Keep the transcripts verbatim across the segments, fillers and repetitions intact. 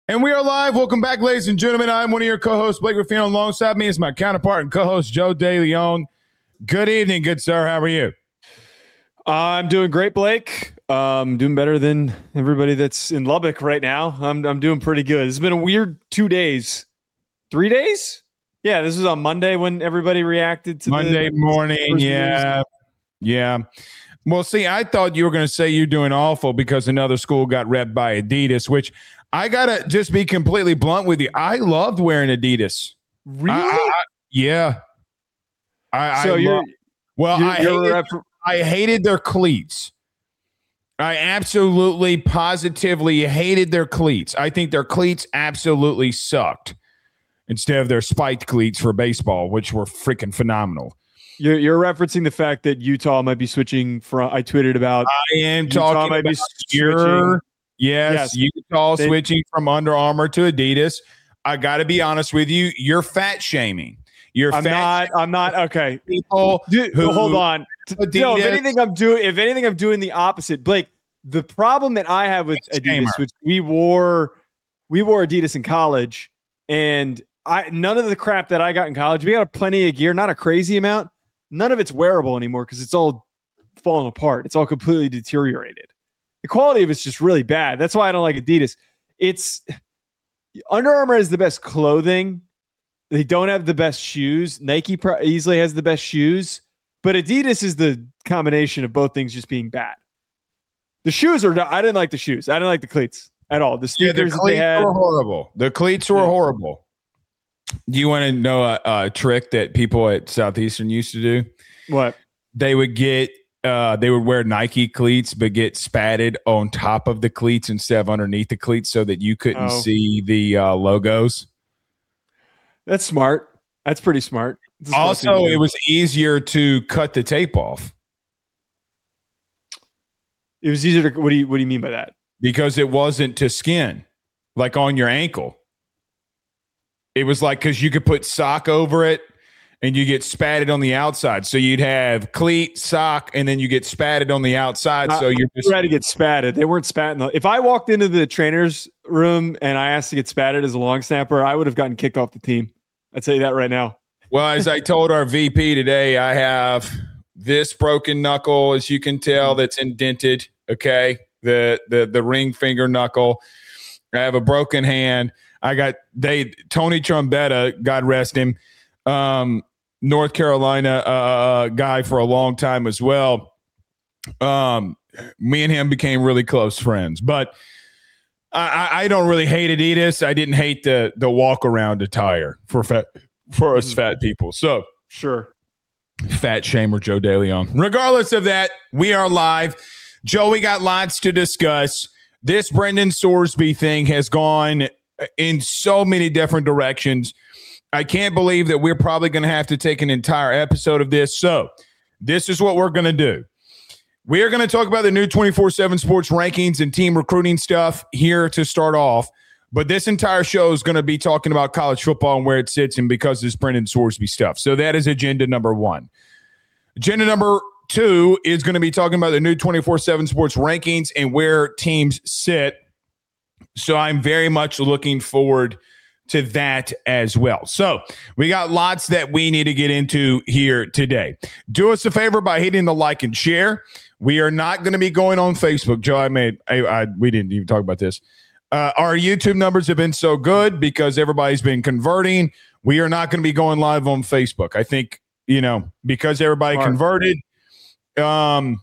And we are live. Welcome back, ladies and gentlemen. I'm one of your co-hosts, Blake Ruffino. Alongside me is my counterpart and co-host, Joe DeLeon. Good evening, good sir. How are you? I'm doing great, Blake. Um, doing better than everybody that's in Lubbock right now. I'm I'm doing pretty good. It's been a weird two days, three days. Yeah, this was on Monday when everybody reacted to Monday the morning. Yeah, news. yeah. Well, see, I thought you were going to say you're doing awful because another school got repped by Adidas, which I gotta just be completely blunt with you. I loved wearing Adidas. Really? I, I, yeah. I, so I you're love, well, you're, I you're hated, rep- I hated their cleats. I absolutely, positively hated their cleats. I think their cleats absolutely sucked instead of their spiked cleats for baseball, which were freaking phenomenal. You're, you're referencing the fact that Utah might be switching from. I tweeted about. I am Utah talking might about be your, switching. yes, Yes. Utah They- switching from Under Armour to Adidas. I got to be honest with you. You're fat shaming. You're I'm fat not. I'm not. Okay. people. Dude, who- hold on. Adidas. No, if anything, I'm doing. If anything, I'm doing the opposite. Blake, the problem that I have with Disclaimer. Adidas, which we wore, we wore Adidas in college, and I none of the crap that I got in college. We got plenty of gear, not a crazy amount. None of it's wearable anymore because it's all falling apart. It's all completely deteriorated. The quality of it's just really bad. That's why I don't like Adidas. It's Under Armour is the best clothing. They don't have the best shoes. Nike pro- easily has the best shoes, but Adidas is the combination of both things just being bad. The shoes are. I didn't like the shoes. I didn't like the cleats at all. The Yeah, sneakers the that they cleats had. were horrible. The cleats were Yeah. horrible. Do you want to know a, a trick that people at Southeastern used to do? What? They would get, uh, they would wear Nike cleats, but get spatted on top of the cleats instead of underneath the cleats so that you couldn't Oh. see the uh, logos. That's smart. That's pretty smart. It's a smart thing Also, to do. it was easier to cut the tape off It was easier to. What do you What do you mean by that? because it wasn't to skin, like on your ankle. It was like because you could put sock over it and you get spatted on the outside. So you'd have cleat, sock, and then you get spatted on the outside. So you're just Try to get spatted. They weren't spatting. If I walked into the trainer's room and I asked to get spatted as a long snapper, I would have gotten kicked off the team. I'd tell you that right now. well, as I told our V P today, I have this broken knuckle, as you can tell, that's indented. Okay, the the the ring finger knuckle. I have a broken hand. I got they Tony Trombetta, God rest him, um, North Carolina uh, guy for a long time as well. Um, me and him became really close friends, but I, I- I don't really hate Adidas. I didn't hate the the walk around attire for fat for us fat people. So Sure. fat shamer Joe DeLeon. Regardless of that, we are live. Joe, we got lots to discuss. This Brendan Sorsby thing has gone in so many different directions. I can't believe that we're probably going to have to take an entire episode of this. So this is what we're going to do. We are going to talk about the new twenty-four seven Sports rankings and team recruiting stuff here to start off. But this entire show is going to be talking about college football and where it sits and because of this Brendan Sorsby stuff. So that is agenda number one. Agenda number two is going to be talking about the new twenty-four seven Sports rankings and where teams sit. So I'm very much looking forward to that as well. So we got lots that we need to get into here today. Do us a favor by hitting the like and share. We are not going to be going on Facebook. Joe, I made, I, I we didn't even talk about this. Uh, our YouTube numbers have been so good because everybody's been converting. We are not going to be going live on Facebook. I think, you know, because everybody Smart. converted. Um,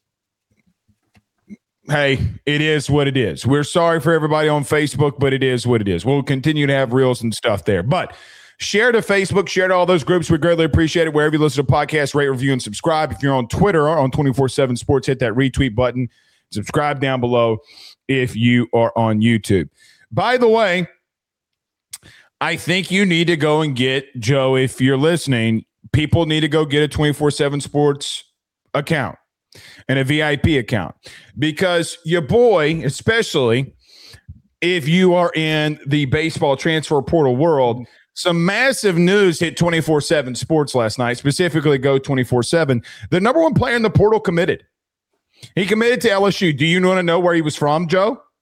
hey, it is what it is. We're sorry for everybody on Facebook, but it is what it is. We'll continue to have reels and stuff there. But share to Facebook, share to all those groups. We greatly appreciate it. Wherever you listen to podcasts, rate, review, and subscribe. If you're on Twitter or on twenty-four seven Sports, hit that retweet button. Subscribe down below if you are on YouTube. By the way, I think you need to go and get, Joe, if you're listening, people need to go get a twenty-four seven Sports account and a V I P account, because your boy, especially if you are in the baseball transfer portal world, some massive news hit twenty-four seven Sports last night, specifically Go twenty-four seven. The number one player in the portal committed. He committed to L S U. Do you want to know where he was from, Joe?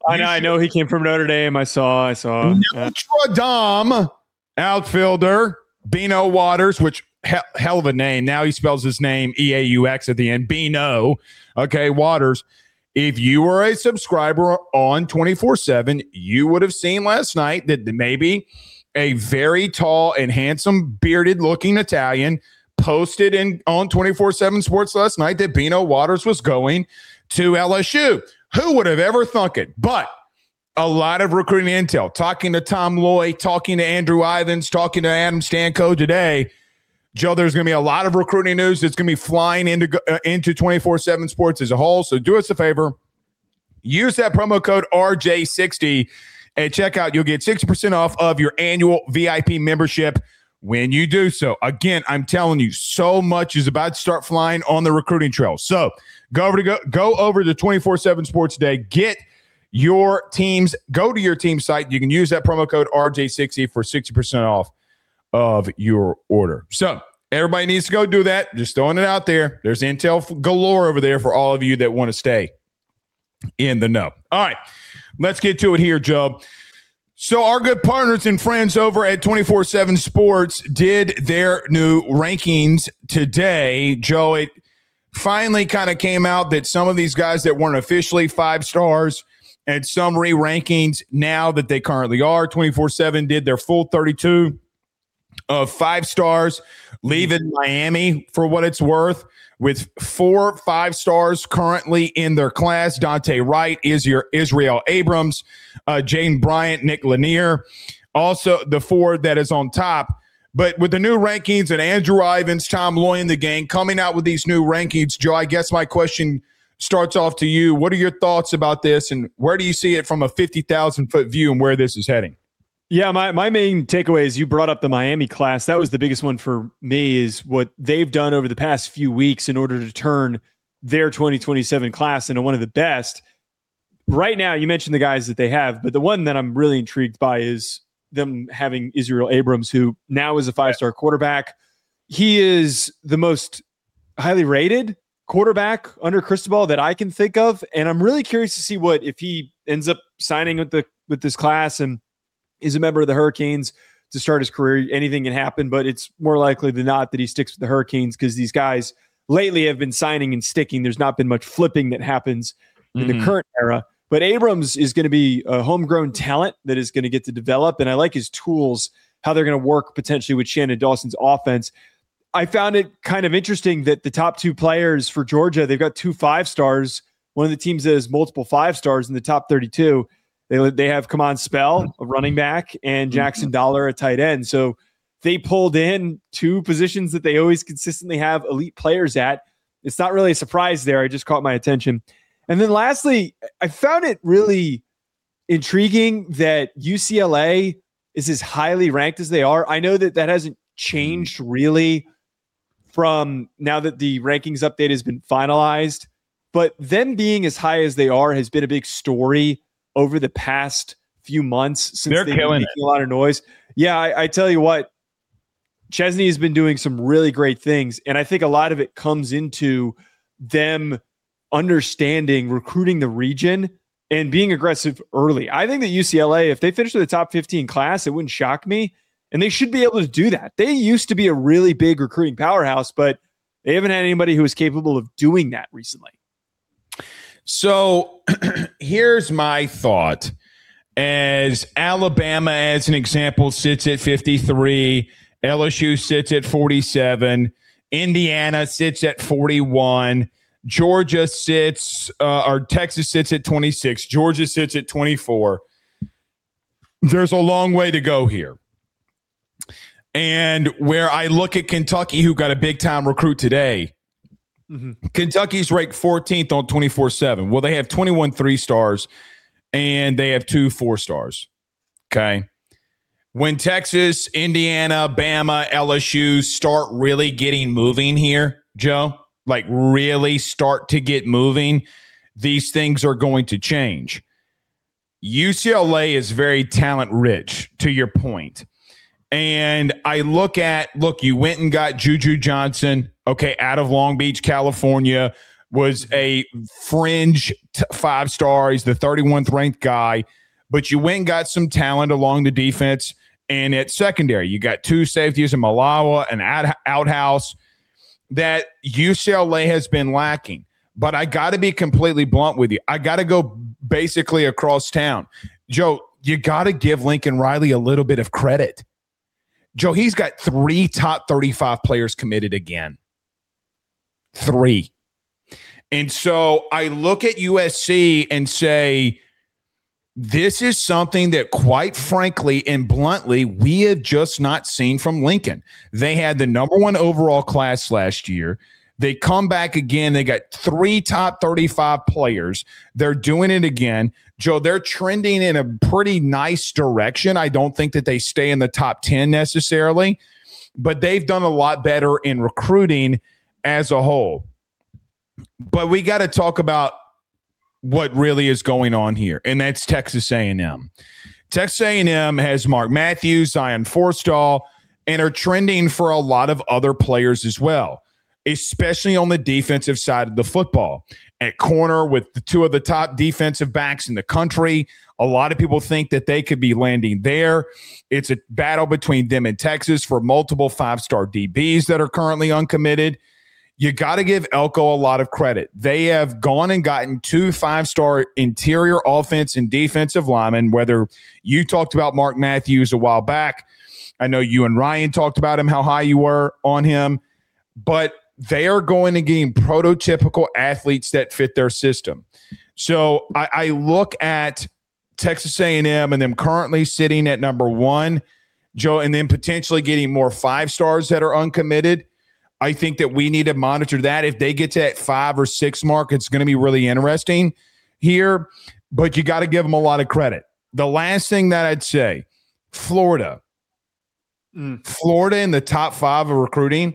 I know, I know he came from Notre Dame. I saw, I saw. Notre Dame outfielder Bino Waters, which hell, hell of a name. Now he spells his name E A U X at the end. Bino. Okay, Waters. If you were a subscriber on twenty-four seven, you would have seen last night that maybe a very tall and handsome, bearded-looking Italian posted in on twenty-four seven Sports last night that Bino Waters was going to L S U. Who would have ever thunk it? But a lot of recruiting intel, talking to Tom Loy, talking to Andrew Ivins, talking to Adam Stanko today. Joe, there's going to be a lot of recruiting news that's going to be flying into uh, into twenty-four seven Sports as a whole. So do us a favor. Use that promo code R J sixty at checkout. You'll get sixty percent off of your annual V I P membership when you do so. Again, I'm telling you, so much is about to start flying on the recruiting trail. So go over to go, go over to twenty-four seven Sports today. Get your teams, go to your team site. You can use that promo code R J sixty for sixty percent off of your order. So everybody needs to go do that. Just throwing it out there. There's intel galore over there for all of you that want to stay in the know. All right, let's get to it here, Joe. So our good partners and friends over at twenty-four seven Sports did their new rankings today. Joe, it finally kind of came out that some of these guys that weren't officially five stars and some re-rankings now that they currently are. twenty-four seven did their full thirty-two of five stars, leaving Miami for what it's worth with four five stars currently in their class. Dante Wright, Israel, Israel Abrams, uh, Jaden Bryant, Nick Lanier. Also the four that is on top. But with the new rankings and Andrew Ivins, Tom Loy in the gang coming out with these new rankings, Joe, I guess my question starts off to you. What are your thoughts about this, and where do you see it from a fifty thousand foot view and where this is heading? Yeah, my, my main takeaway is you brought up the Miami class. That was the biggest one for me, is what they've done over the past few weeks in order to turn their twenty twenty-seven class into one of the best. Right now, you mentioned the guys that they have, but the one that I'm really intrigued by is them having Israel Abrams, who now is a five-star quarterback. He is the most highly rated quarterback under Cristobal that I can think of, and I'm really curious to see what if he ends up signing with the with this class and is a member of the Hurricanes to start his career. Anything can happen, but it's more likely than not that he sticks with the Hurricanes because these guys lately have been signing and sticking. There's not been much flipping that happens in mm-hmm. the current era. But Abrams is going to be a homegrown talent that is going to get to develop, and I like his tools, how they're going to work potentially with Shannon Dawson's offense. I found it kind of interesting that the top two players for Georgia, they've got two five stars. One of the teams that has multiple five stars in the top thirty-two. They, they have Kamon Spell, a running back, and Jackson Dollar, a tight end. So they pulled in two positions that they always consistently have elite players at. It's not really a surprise there. I just caught my attention. And then lastly, I found it really intriguing that U C L A is as highly ranked as they are. I know that that hasn't changed really from now that the rankings update has been finalized, but them being as high as they are has been a big story over the past few months since they're they've killing been making a lot of noise. Yeah, I, I tell you what, Chesney has been doing some really great things, and I think a lot of it comes into them understanding recruiting the region and being aggressive early. I think that U C L A, if they finish with the top fifteen class, it wouldn't shock me, and they should be able to do that. They used to be a really big recruiting powerhouse, but they haven't had anybody who is capable of doing that recently. So here's my thought. As Alabama, as an example, sits at fifty-three, L S U sits at forty-seven, Indiana sits at forty-one, Georgia sits, uh, or Texas sits at twenty-six, Georgia sits at twenty-four. There's a long way to go here. And where I look at Kentucky, who got a big-time recruit today, mm-hmm. Kentucky's ranked fourteenth on twenty-four seven. Well, they have twenty-one three-stars, and they have two four-stars. Okay? When Texas, Indiana, Bama, L S U start really getting moving here, Joe, like really start to get moving, these things are going to change. U C L A is very talent-rich, to your point. And I look at, look, you went and got Juju Johnson, okay, out of Long Beach, California, was a fringe t- five star. He's the thirty-first ranked guy, but you went and got some talent along the defense and at secondary. You got two safeties in Malawa and out- Outhouse that U C L A has been lacking. But I got to be completely blunt with you. I got to go basically across town. Joe, you got to give Lincoln Riley a little bit of credit. Joe, he's got three top thirty-five players committed again. Three. And so I look at U S C and say, this is something that, quite frankly and bluntly, we have just not seen from Lincoln. They had the number one overall class last year. They come back again. They got three top thirty-five players. They're doing it again. Joe, they're trending in a pretty nice direction. I don't think that they stay in the top ten necessarily, but they've done a lot better in recruiting as a whole. But we got to talk about what really is going on here, and that's Texas A and M. Texas A and M has Mark Matthews, Zion Forstall, and are trending for a lot of other players as well, especially on the defensive side of the football. At corner with the two of the top defensive backs in the country, a lot of people think that they could be landing there. It's a battle between them and Texas for multiple five-star D Bs that are currently uncommitted. You got to give Elko a lot of credit. They have gone and gotten two five-star interior offense and defensive linemen, whether you talked about Mark Matthews a while back. I know you and Ryan talked about him, how high you were on him. But they are going to gain prototypical athletes that fit their system. So I, I look at Texas A and M and them currently sitting at number one, Joe, and then potentially getting more five-stars that are uncommitted. I think that we need to monitor that. If they get to that five or six mark, it's going to be really interesting here, but you got to give them a lot of credit. The last thing that I'd say, Florida. Mm. Florida in the top five of recruiting,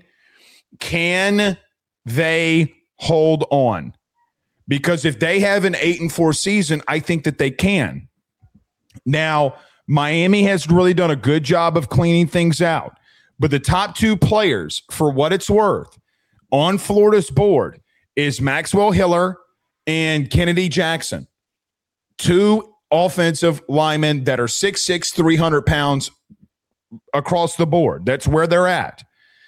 can they hold on? Because if they have an eight and four season, I think that they can. Now, Miami has really done a good job of cleaning things out. But the top two players, for what it's worth, on Florida's board is Maxwell Hiller and Kennedy Jackson. Two offensive linemen that are six six, three hundred pounds across the board. That's where they're at.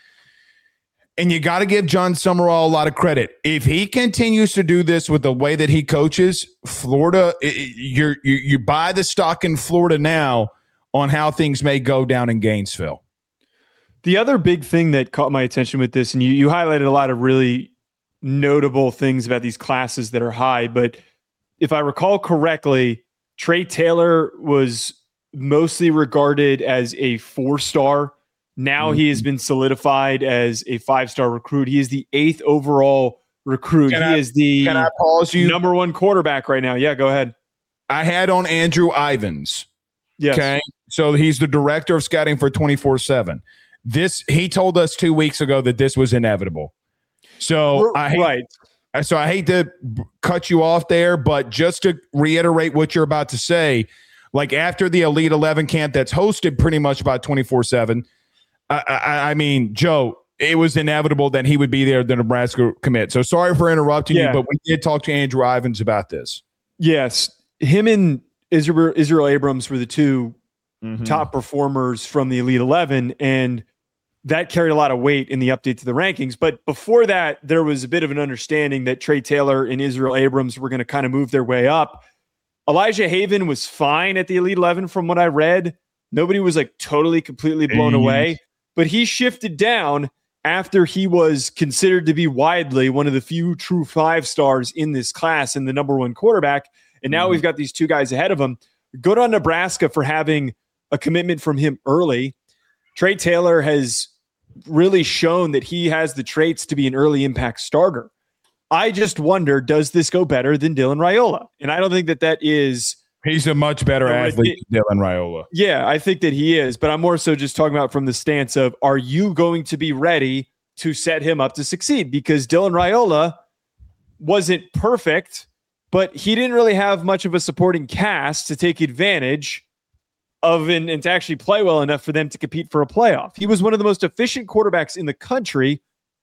And you got to give John Summerall a lot of credit. If he continues to do this with the way that he coaches, Florida, you you buy the stock in Florida now on how things may go down in Gainesville. The other big thing that caught my attention with this, and you, you highlighted a lot of really notable things about these classes that are high, but if I recall correctly, Trey Taylor was mostly regarded as a four-star. Now mm-hmm. he has been solidified as a five-star recruit. He is the eighth overall recruit. Can he I, is the can I pause you? number one quarterback right now. Yeah, go ahead. I had on Andrew Ivins. Yes. Okay. So he's the director of scouting for twenty-four seven. This he told us two weeks ago that this was inevitable. So I hate, right. So I hate to cut you off there, but just to reiterate what you're about to say, like after the Elite eleven camp that's hosted pretty much by twenty-four seven, I, I, I mean, Joe, it was inevitable that he would be there, the Nebraska commit. So sorry for interrupting yeah. you, but we did talk to Andrew Ivins about this. Yes. Him and Israel, Israel Abrams were the two mm-hmm. top performers from the Elite eleven, and that carried a lot of weight in the update to the rankings. But before that, there was a bit of an understanding that Trey Taylor and Israel Abrams were going to kind of move their way up. Elijah Haven was fine at the Elite eleven from what I read. Nobody was like totally, completely blown mm-hmm. away. But he shifted down after he was considered to be widely one of the few true five stars in this class and the number one quarterback. And now mm-hmm. we've got these two guys ahead of him. Good on Nebraska for having a commitment from him early. Trey Taylor has really shown that he has the traits to be an early impact starter. I just wonder, does this go better than Dylan Raiola? And I don't think that that is... He's a much better a, athlete than Dylan Raiola. Yeah, I think that he is. But I'm more so just talking about from the stance of, are you going to be ready to set him up to succeed? Because Dylan Raiola wasn't perfect, but he didn't really have much of a supporting cast to take advantage of and, and to actually play well enough for them to compete for a playoff. He was one of the most efficient quarterbacks in the country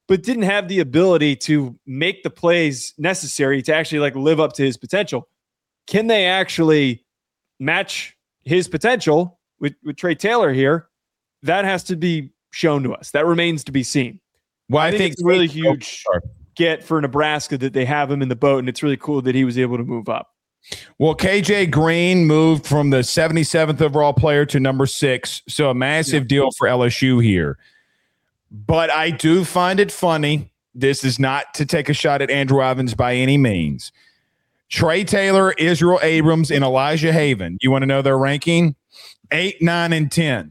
but didn't have the ability to make the plays necessary to actually like live up to his potential. Can they actually match his potential with, with Trey Taylor here? That has to be shown to us. That remains to be seen. Well, I, I think, think it's a really huge get for Nebraska that they have him in the boat, and it's really cool that he was able to move up. Well, K J Green moved from the seventy-seventh overall player to number six, so a massive yeah. deal for L S U here. But I do find it funny. This is not to take a shot at Andrew Ivins by any means. Trey Taylor, Israel Abrams, and Elijah Haven. You want to know their ranking? Eight, nine, and ten.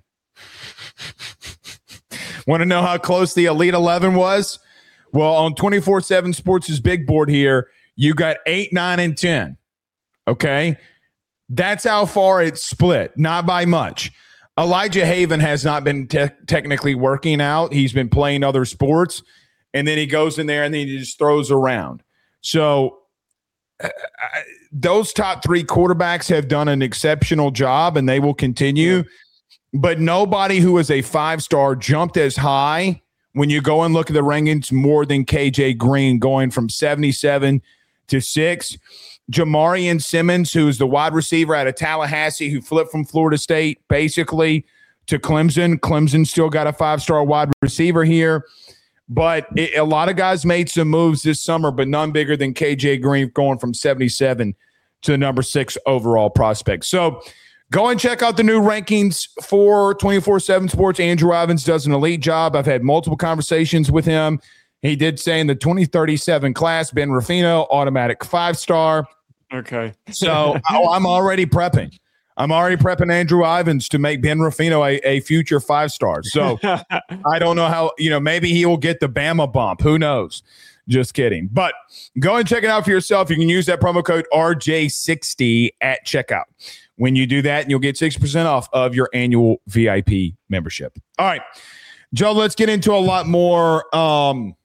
Want to know how close the Elite eleven was? Well, on twenty-four seven Sports' big board here, you got eight, nine, and ten. Okay? That's how far it's split, not by much. Elijah Haven has not been te- technically working out. He's been playing other sports, and then he goes in there and then he just throws around. So uh, those top three quarterbacks have done an exceptional job, and they will continue. Yeah. But nobody who is a five-star jumped as high when you go and look at the rankings more than K J Green, going from seventy-seven to six. Jamarian Simmons, who's the wide receiver out of Tallahassee, who flipped from Florida State basically to Clemson. Clemson still got a five-star wide receiver here. But it, a lot of guys made some moves this summer, but none bigger than K J Green, going from seventy-seven to the number six overall prospect. So go and check out the new rankings for twenty-four seven Sports. Andrew Ivins does an elite job. I've had multiple conversations with him. He did say in the twenty thirty-seven class, Ben Ruffino, automatic five-star. Okay. So oh, I'm already prepping. I'm already prepping Andrew Ivins to make Ben Ruffino a, a future five-star. So I don't know how, you know, maybe he will get the Bama bump. Who knows? Just kidding. But go and check it out for yourself. You can use that promo code R J sixty at checkout. When you do that, you'll get six percent off of your annual V I P membership. All right, Joe, let's get into a lot more um,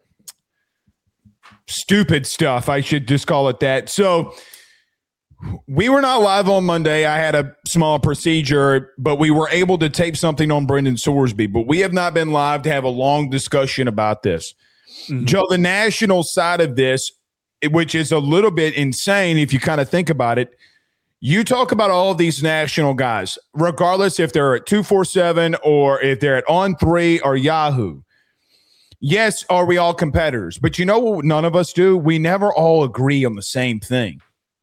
stupid stuff. I should just call it that. So we were not live on Monday. I had a small procedure, but we were able to tape something on Brendan Sorsby. But we have not been live to have a long discussion about this. Mm-hmm. Joe, the national side of this, which is a little bit insane if you kind of think about it, you talk about all of these national guys, regardless if they're at two forty-seven or if they're at On three or Yahoo. Yes, are we all competitors? But you know what none of us do? We never all agree on the same thing.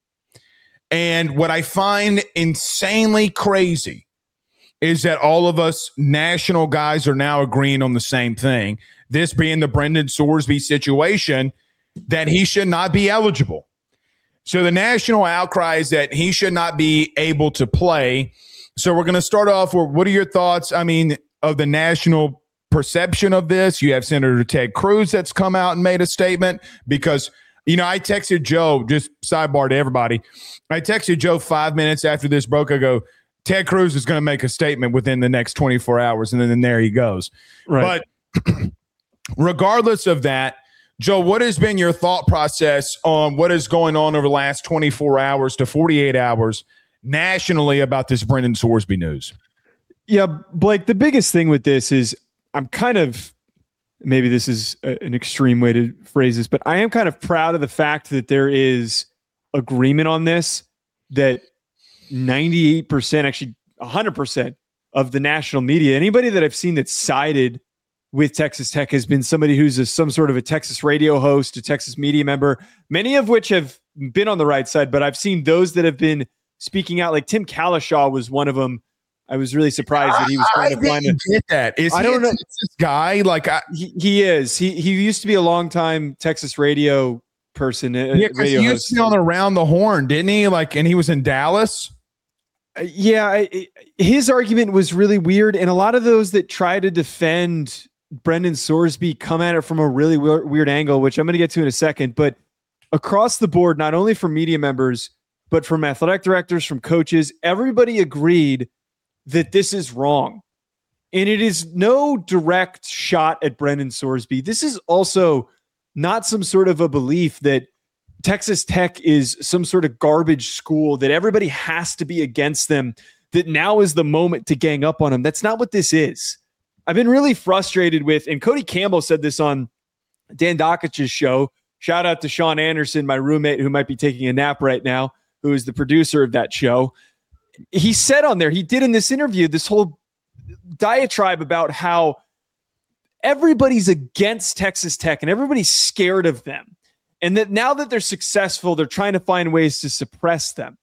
And what I find insanely crazy is that all of us national guys are now agreeing on the same thing, this being the Brendan Sorsby situation, that he should not be eligible. So the national outcry is that he should not be able to play. So we're going to start off with, what are your thoughts, I mean, of the national perception of this? You have Senator Ted Cruz that's come out and made a statement because, you know, I texted Joe, just sidebar to everybody. I texted Joe five minutes after this broke. I go, Ted Cruz is going to make a statement within the next twenty-four hours. And then, then there he goes. Right. But regardless of that, Joe, what has been your thought process on what is going on over the last twenty-four hours to forty-eight hours nationally about this Brendan Sorsby news? Yeah, Blake, the biggest thing with this is I'm kind of, maybe this is a, an extreme way to phrase this, but I am kind of proud of the fact that there is agreement on this, that ninety-eight percent, actually one hundred percent of the national media, anybody that I've seen that's sided with Texas Tech has been somebody who's a, some sort of a Texas radio host, a Texas media member, many of which have been on the right side, but I've seen those that have been speaking out, like Tim Kalishaw was one of them. I was really surprised that he was trying I to find a, get that. Is I he don't know this guy. Like I, he, he is. He he used to be a longtime Texas radio person. Yeah, because he used to be on Around the Horn, didn't he? Like, and he was in Dallas. Uh, yeah, I, his argument was really weird, and a lot of those that try to defend Brendan Sorsby come at it from a really weird, weird angle, which I'm going to get to in a second. But across the board, not only from media members, but from athletic directors, from coaches, everybody agreed that this is wrong. And it is no direct shot at Brendan Sorsby. This is also not some sort of a belief that Texas Tech is some sort of garbage school, that everybody has to be against them, that now is the moment to gang up on them. That's not what this is. I've been really frustrated with, and Cody Campbell said this on Dan Dockich's show. Shout out to Sean Anderson, my roommate, who might be taking a nap right now, who is the producer of that show. He said on there, he did in this interview, this whole diatribe about how everybody's against Texas Tech and everybody's scared of them. And that now that they're successful, they're trying to find ways to suppress them.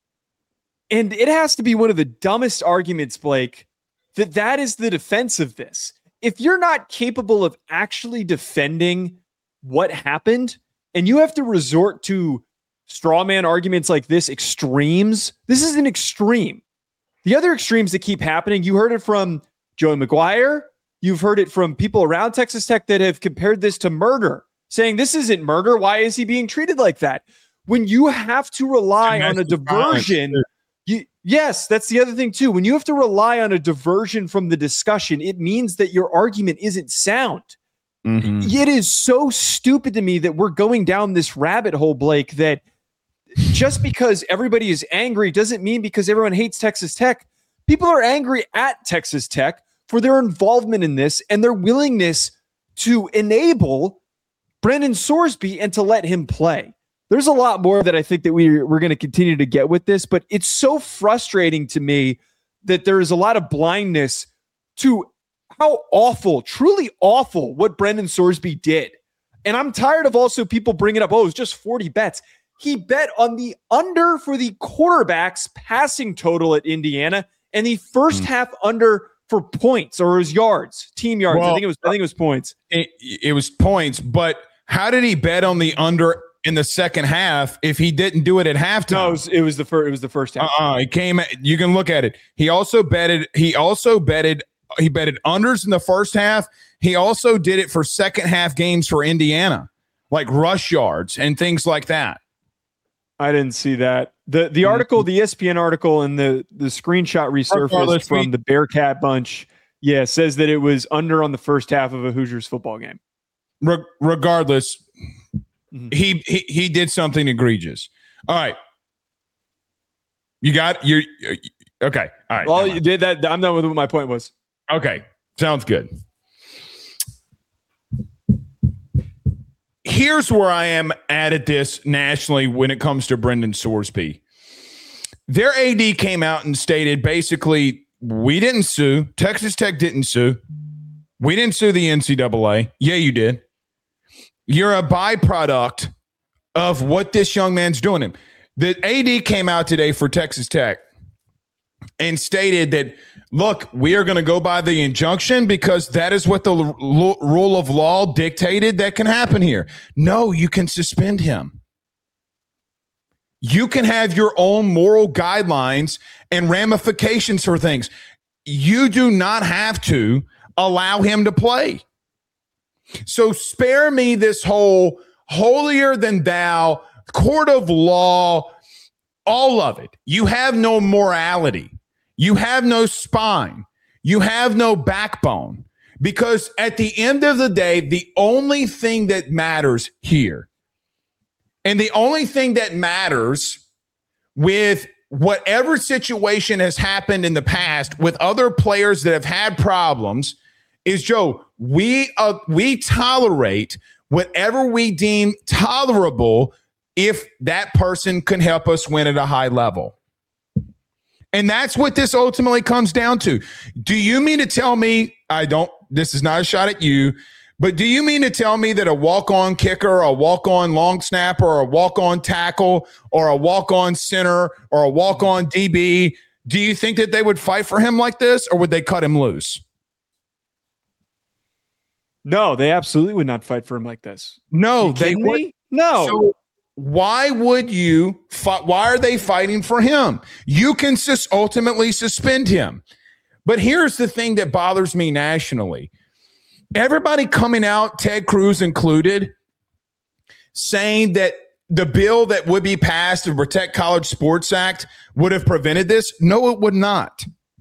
And it has to be one of the dumbest arguments, Blake, that that is the defense of this. If you're not capable of actually defending what happened, and you have to resort to straw man arguments like this, extremes, this is an extreme. The other extremes that keep happening, you heard it from Joey McGuire. You've heard it from people around Texas Tech that have compared this to murder, saying this isn't murder. Why is he being treated like that? When you have to rely on a diversion, you, yes, that's the other thing too. When you have to rely on a diversion from the discussion, it means that your argument isn't sound. Mm-hmm. It is so stupid to me that we're going down this rabbit hole, Blake, that just because everybody is angry doesn't mean because everyone hates Texas Tech. People are angry at Texas Tech for their involvement in this and their willingness to enable Brendan Sorsby and to let him play. There's a lot more that I think that we, we're going to continue to get with this, but it's so frustrating to me that there is a lot of blindness to how awful, truly awful what Brendan Sorsby did. And I'm tired of also people bringing up, oh, it was just forty bets. He bet on the under for the quarterback's passing total at Indiana and the first mm. half under for points or his yards, team yards. Well, I think it was. I think it was points. It, it was points, but how did he bet on the under in the second half if he didn't do it at halftime? No, it was, it was the first. It was the first half. Uh-uh, he came. You can look at it. He also betted. He also betted. He betted unders in the first half. He also did it for second half games for Indiana, like rush yards and things like that. I didn't see that. The the article, the E S P N article, and the, the screenshot resurfaced from the Bearcat Bunch, yeah, says that it was under on the first half of a Hoosiers football game. Re- regardless, mm-hmm. he, he he did something egregious. All right. You got you okay. All right. Well, you did that. I'm done with what my point was. Okay. Sounds good. Here's where I am at at this nationally when it comes to Brendan Sorsby. Their A D came out and stated basically, we didn't sue. Texas Tech didn't sue. We didn't sue the N C double A. Yeah, you did. You're a byproduct of what this young man's doing him. The A D came out today for Texas Tech and stated that, look, we are going to go by the injunction because that is what the l- l- rule of law dictated that can happen here. No, you can suspend him. You can have your own moral guidelines and ramifications for things. You do not have to allow him to play. So spare me this whole holier than thou, court of law, all of it. You have no morality. You have no spine. You have no backbone. Because at the end of the day, the only thing that matters here, and the only thing that matters with whatever situation has happened in the past with other players that have had problems is, Joe, we uh, we tolerate whatever we deem tolerable if that person can help us win at a high level. And that's what this ultimately comes down to. Do you mean to tell me, I don't, this is not a shot at you, but do you mean to tell me that a walk-on kicker, a walk-on long snapper, or a walk-on tackle, or a walk-on center, or a walk-on D B, do you think that they would fight for him like this, or would they cut him loose? No, they absolutely would not fight for him like this. No, they would. No. So why would you fight? Why are they fighting for him? You can sus- ultimately suspend him. But here's the thing that bothers me nationally. Everybody coming out, Ted Cruz included, saying that the bill that would be passed to Protect College Sports Act would have prevented this. No, it would not.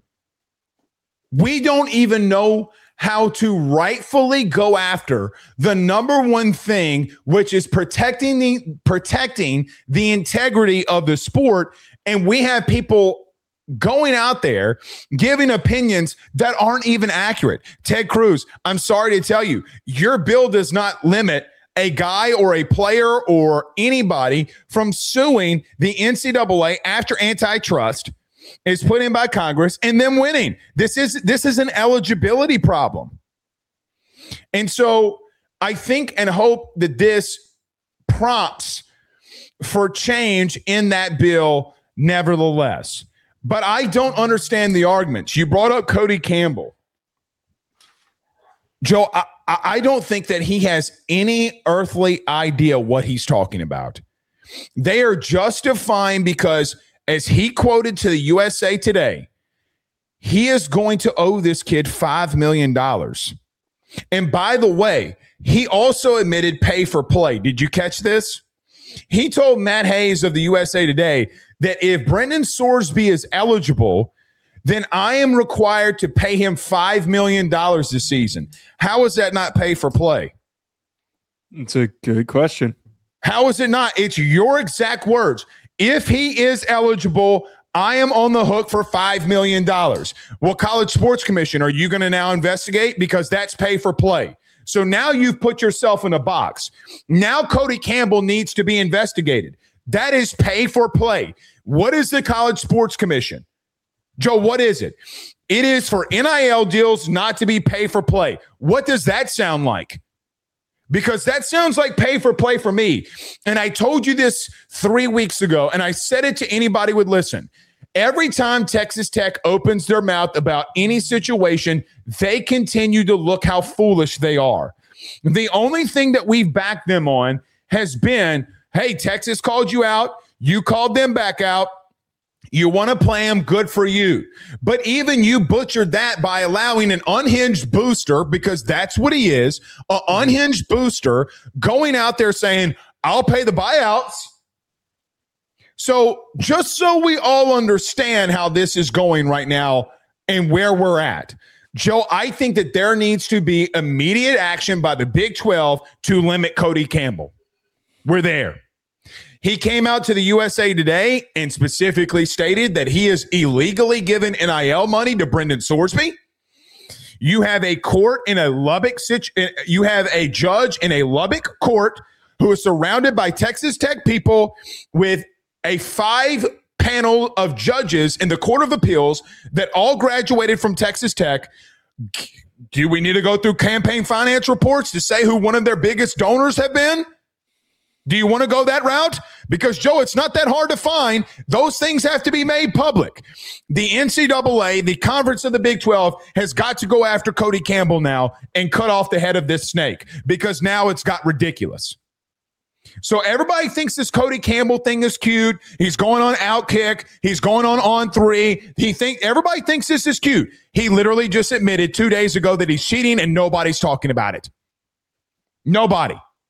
We don't even know how to rightfully go after the number one thing, which is protecting the protecting the integrity of the sport. And we have people going out there, giving opinions that aren't even accurate. Ted Cruz, I'm sorry to tell you, your bill does not limit a guy or a player or anybody from suing the N C double A after antitrust is put in by Congress and then winning. This is this is an eligibility problem. And so I think and hope that this prompts for change in that bill nevertheless. But I don't understand the arguments. You brought up Cody Campbell. Joe, I, I don't think that he has any earthly idea what he's talking about. They are justifying because, as he quoted to the U S A Today, he is going to owe this kid five million dollars. And by the way, he also admitted pay for play. Did you catch this? He told Matt Hayes of the U S A Today that if Brendan Sorsby is eligible, then I am required to pay him five million dollars this season. How is that not pay for play? It's a good question. How is it not? It's your exact words. If he is eligible, I am on the hook for five million dollars. Well, College Sports Commission, are you going to now investigate? Because that's pay for play. So now you've put yourself in a box. Now Cody Campbell needs to be investigated. That is pay for play. What is the College Sports Commission? Joe, what is it? It is for N I L deals not to be pay for play. What does that sound like? Because that sounds like pay for play for me. And I told you this three weeks ago, and I said it to anybody who would listen. Every time Texas Tech opens their mouth about any situation, they continue to look how foolish they are. The only thing that we've backed them on has been, hey, Texas called you out. You called them back out. You want to play them, good for you. But even you butchered that by allowing an unhinged booster, because that's what he is, an unhinged booster going out there saying, I'll pay the buyouts. So just so we all understand how this is going right now and where we're at, Joe, I think that there needs to be immediate action by the Big twelve to limit Cody Campbell. We're there. He came out to the U S A Today and specifically stated that he is illegally given N I L money to Brendan Sorsby. You have a court in a Lubbock situ- you have a judge in a Lubbock court who is surrounded by Texas Tech people with a five panel of judges in the Court of Appeals that all graduated from Texas Tech. Do we need to go through campaign finance reports to say who one of their biggest donors have been? Do you want to go that route? Because, Joe, it's not that hard to find. Those things have to be made public. The N C double A, the Conference of the Big twelve, has got to go after Cody Campbell now and cut off the head of this snake, because now it's got ridiculous. So everybody thinks this Cody Campbell thing is cute. He's going on Outkick. He's going on On Three. He think everybody thinks this is cute. He literally just admitted two days ago that he's cheating and nobody's talking about it. Nobody.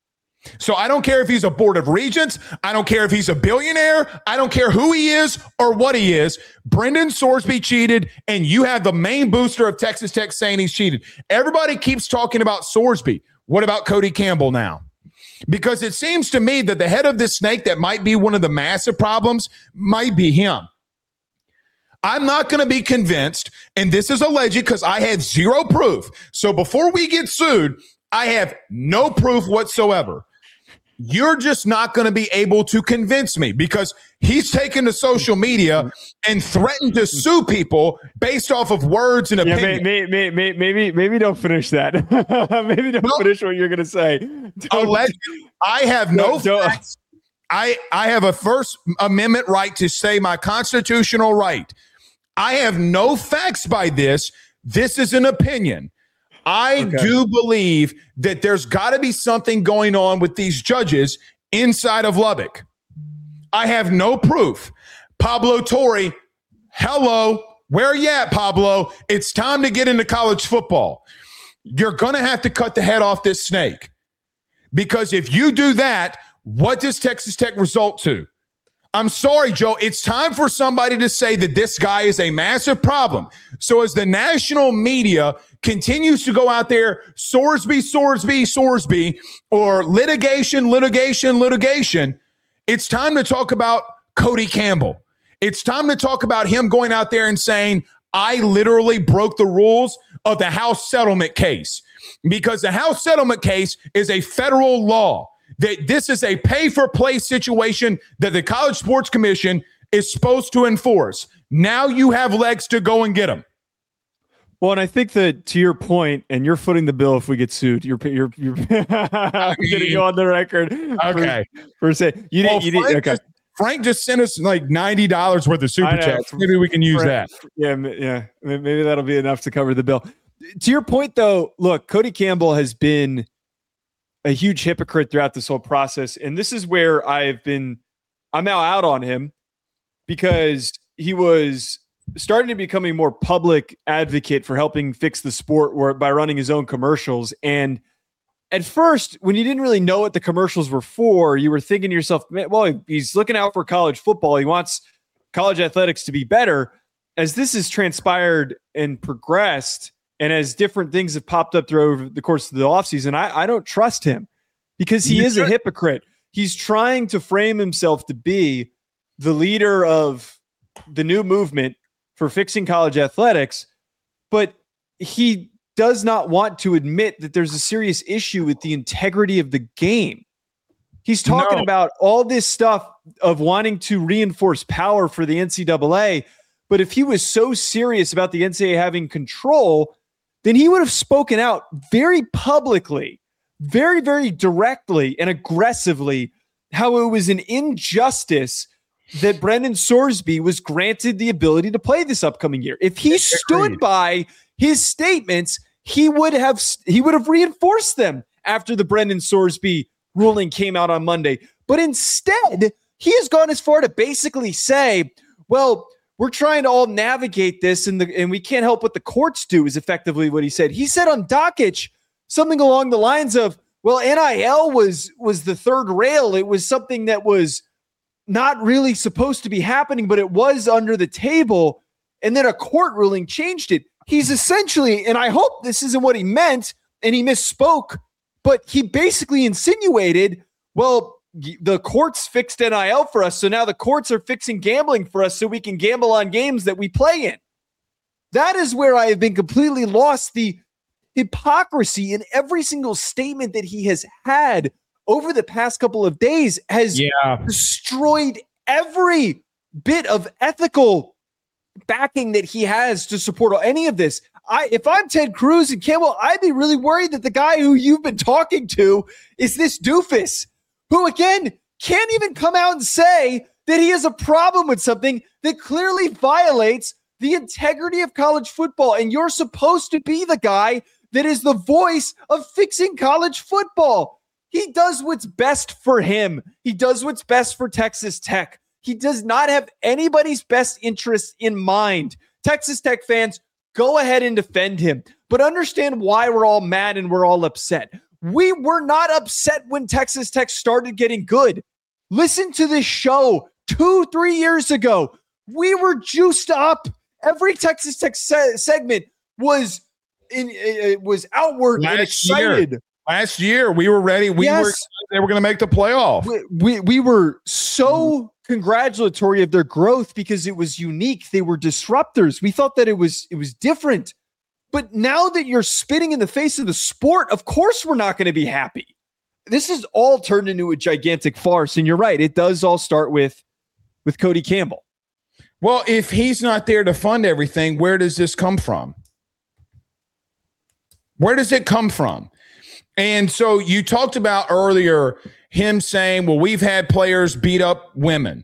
So I don't care if he's a board of regents. I don't care if he's a billionaire. I don't care who he is or what he is. Brendan Sorsby cheated, and you have the main booster of Texas Tech saying he's cheated. Everybody keeps talking about Sorsby. What about Cody Campbell now? Because it seems to me that the head of this snake that might be one of the massive problems might be him. I'm not going to be convinced, and this is alleged because I had zero proof. So before we get sued, I have no proof whatsoever. You're just not going to be able to convince me, because he's taken to social media and threatened to sue people based off of words and opinions. Yeah, may, may, may, maybe, maybe don't finish that. maybe don't no, finish what you're going to say. Don't, alleged, I have no facts. I, I have a First Amendment right to say my constitutional right. I have no facts by this. This is an opinion. I okay. do believe that there's got to be something going on with these judges inside of Lubbock. I have no proof. Pablo Torre, hello, where are you at, Pablo? It's time to get into college football. You're going to have to cut the head off this snake, because if you do that, what does Texas Tech result to? I'm sorry, Joe. It's time for somebody to say that this guy is a massive problem. So as the national media continues to go out there, Sorsby, Sorsby, Sorsby, or litigation, litigation, litigation, it's time to talk about Cody Campbell. It's time to talk about him going out there and saying, I literally broke the rules of the House settlement case, because the House settlement case is a federal law that this is a pay for play situation that the College Sports Commission is supposed to enforce. Now you have legs to go and get them. Well, and I think that to your point, and you're footing the bill if we get sued. You're you're you're going to go on the record. Okay, for, for saying you well, didn't. You didn't. Okay. Just, Frank just sent us like ninety dollars worth of super chats. Maybe we can use Frank, that. Yeah, yeah. Maybe that'll be enough to cover the bill. To your point, though, look, Cody Campbell has been a huge hypocrite throughout this whole process, and this is where I've been. I'm now out on him because he was starting to become a more public advocate for helping fix the sport by running his own commercials. And at first, when you didn't really know what the commercials were for, you were thinking to yourself, well, he's looking out for college football. He wants college athletics to be better. As this has transpired and progressed, and as different things have popped up through the course of the offseason, I, I don't trust him because he is a hypocrite. He's trying to frame himself to be the leader of the new movement for fixing college athletics, but he does not want to admit that there's a serious issue with the integrity of the game. He's talking no. about all this stuff of wanting to reinforce power for the N C double A, but if he was so serious about the N C double A having control, then he would have spoken out very publicly, very, very directly and aggressively how it was an injustice that Brendan Sorsby was granted the ability to play this upcoming year. If he stood by his statements, he would have he would have reinforced them after the Brendan Sorsby ruling came out on Monday. But instead, he has gone as far to basically say, well, we're trying to all navigate this and, the, and we can't help what the courts do, is effectively what he said. He said on Dockage something along the lines of, well, N I L was was the third rail. It was something that was not really supposed to be happening, but it was under the table, and then a court ruling changed it. He's essentially, and I hope this isn't what he meant, and he misspoke, but he basically insinuated, well, the courts fixed N I L for us, so now the courts are fixing gambling for us so we can gamble on games that we play in. That is where I have been completely lost. The hypocrisy in every single statement that he has had over the past couple of days has yeah. destroyed every bit of ethical backing that he has to support any of this. I, if I'm Ted Cruz and Campbell, I'd be really worried that the guy who you've been talking to is this doofus who, again, can't even come out and say that he has a problem with something that clearly violates the integrity of college football. And you're supposed to be the guy that is the voice of fixing college football. He does what's best for him. He does what's best for Texas Tech. He does not have anybody's best interests in mind. Texas Tech fans, go ahead and defend him, but understand why we're all mad and we're all upset. We were not upset when Texas Tech started getting good. Listen to this show two, three years ago. We were juiced up. Every Texas Tech se- segment was in, it was outward Last and excited. Year. Last year, we were ready. We yes. were they were going to make the playoff. We, we, we were so congratulatory of their growth because it was unique. They were disruptors. We thought that it was it was different. But now that you're spitting in the face of the sport, of course we're not going to be happy. This is all turned into a gigantic farce. And you're right. It does all start with, with Cody Campbell. Well, if he's not there to fund everything, where does this come from? Where does it come from? And so you talked about earlier him saying, well, we've had players beat up women.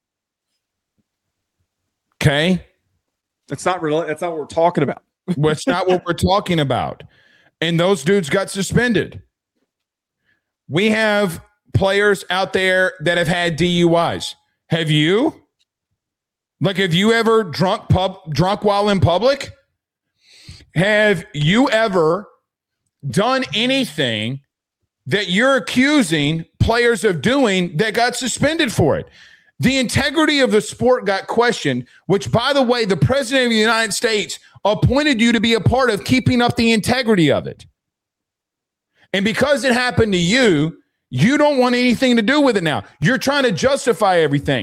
Okay. That's not real. That's not what we're talking about. Well, it's not what we're talking about. And those dudes got suspended. We have players out there that have had D U Is. Have you? Like, have you ever drunk pub drunk while in public? Have you ever done anything that you're accusing players of doing that got suspended for it? The integrity of the sport got questioned, which, by the way, the president of the United States appointed you to be a part of keeping up the integrity of it. And because it happened to you, you don't want anything to do with it now. You're trying to justify everything.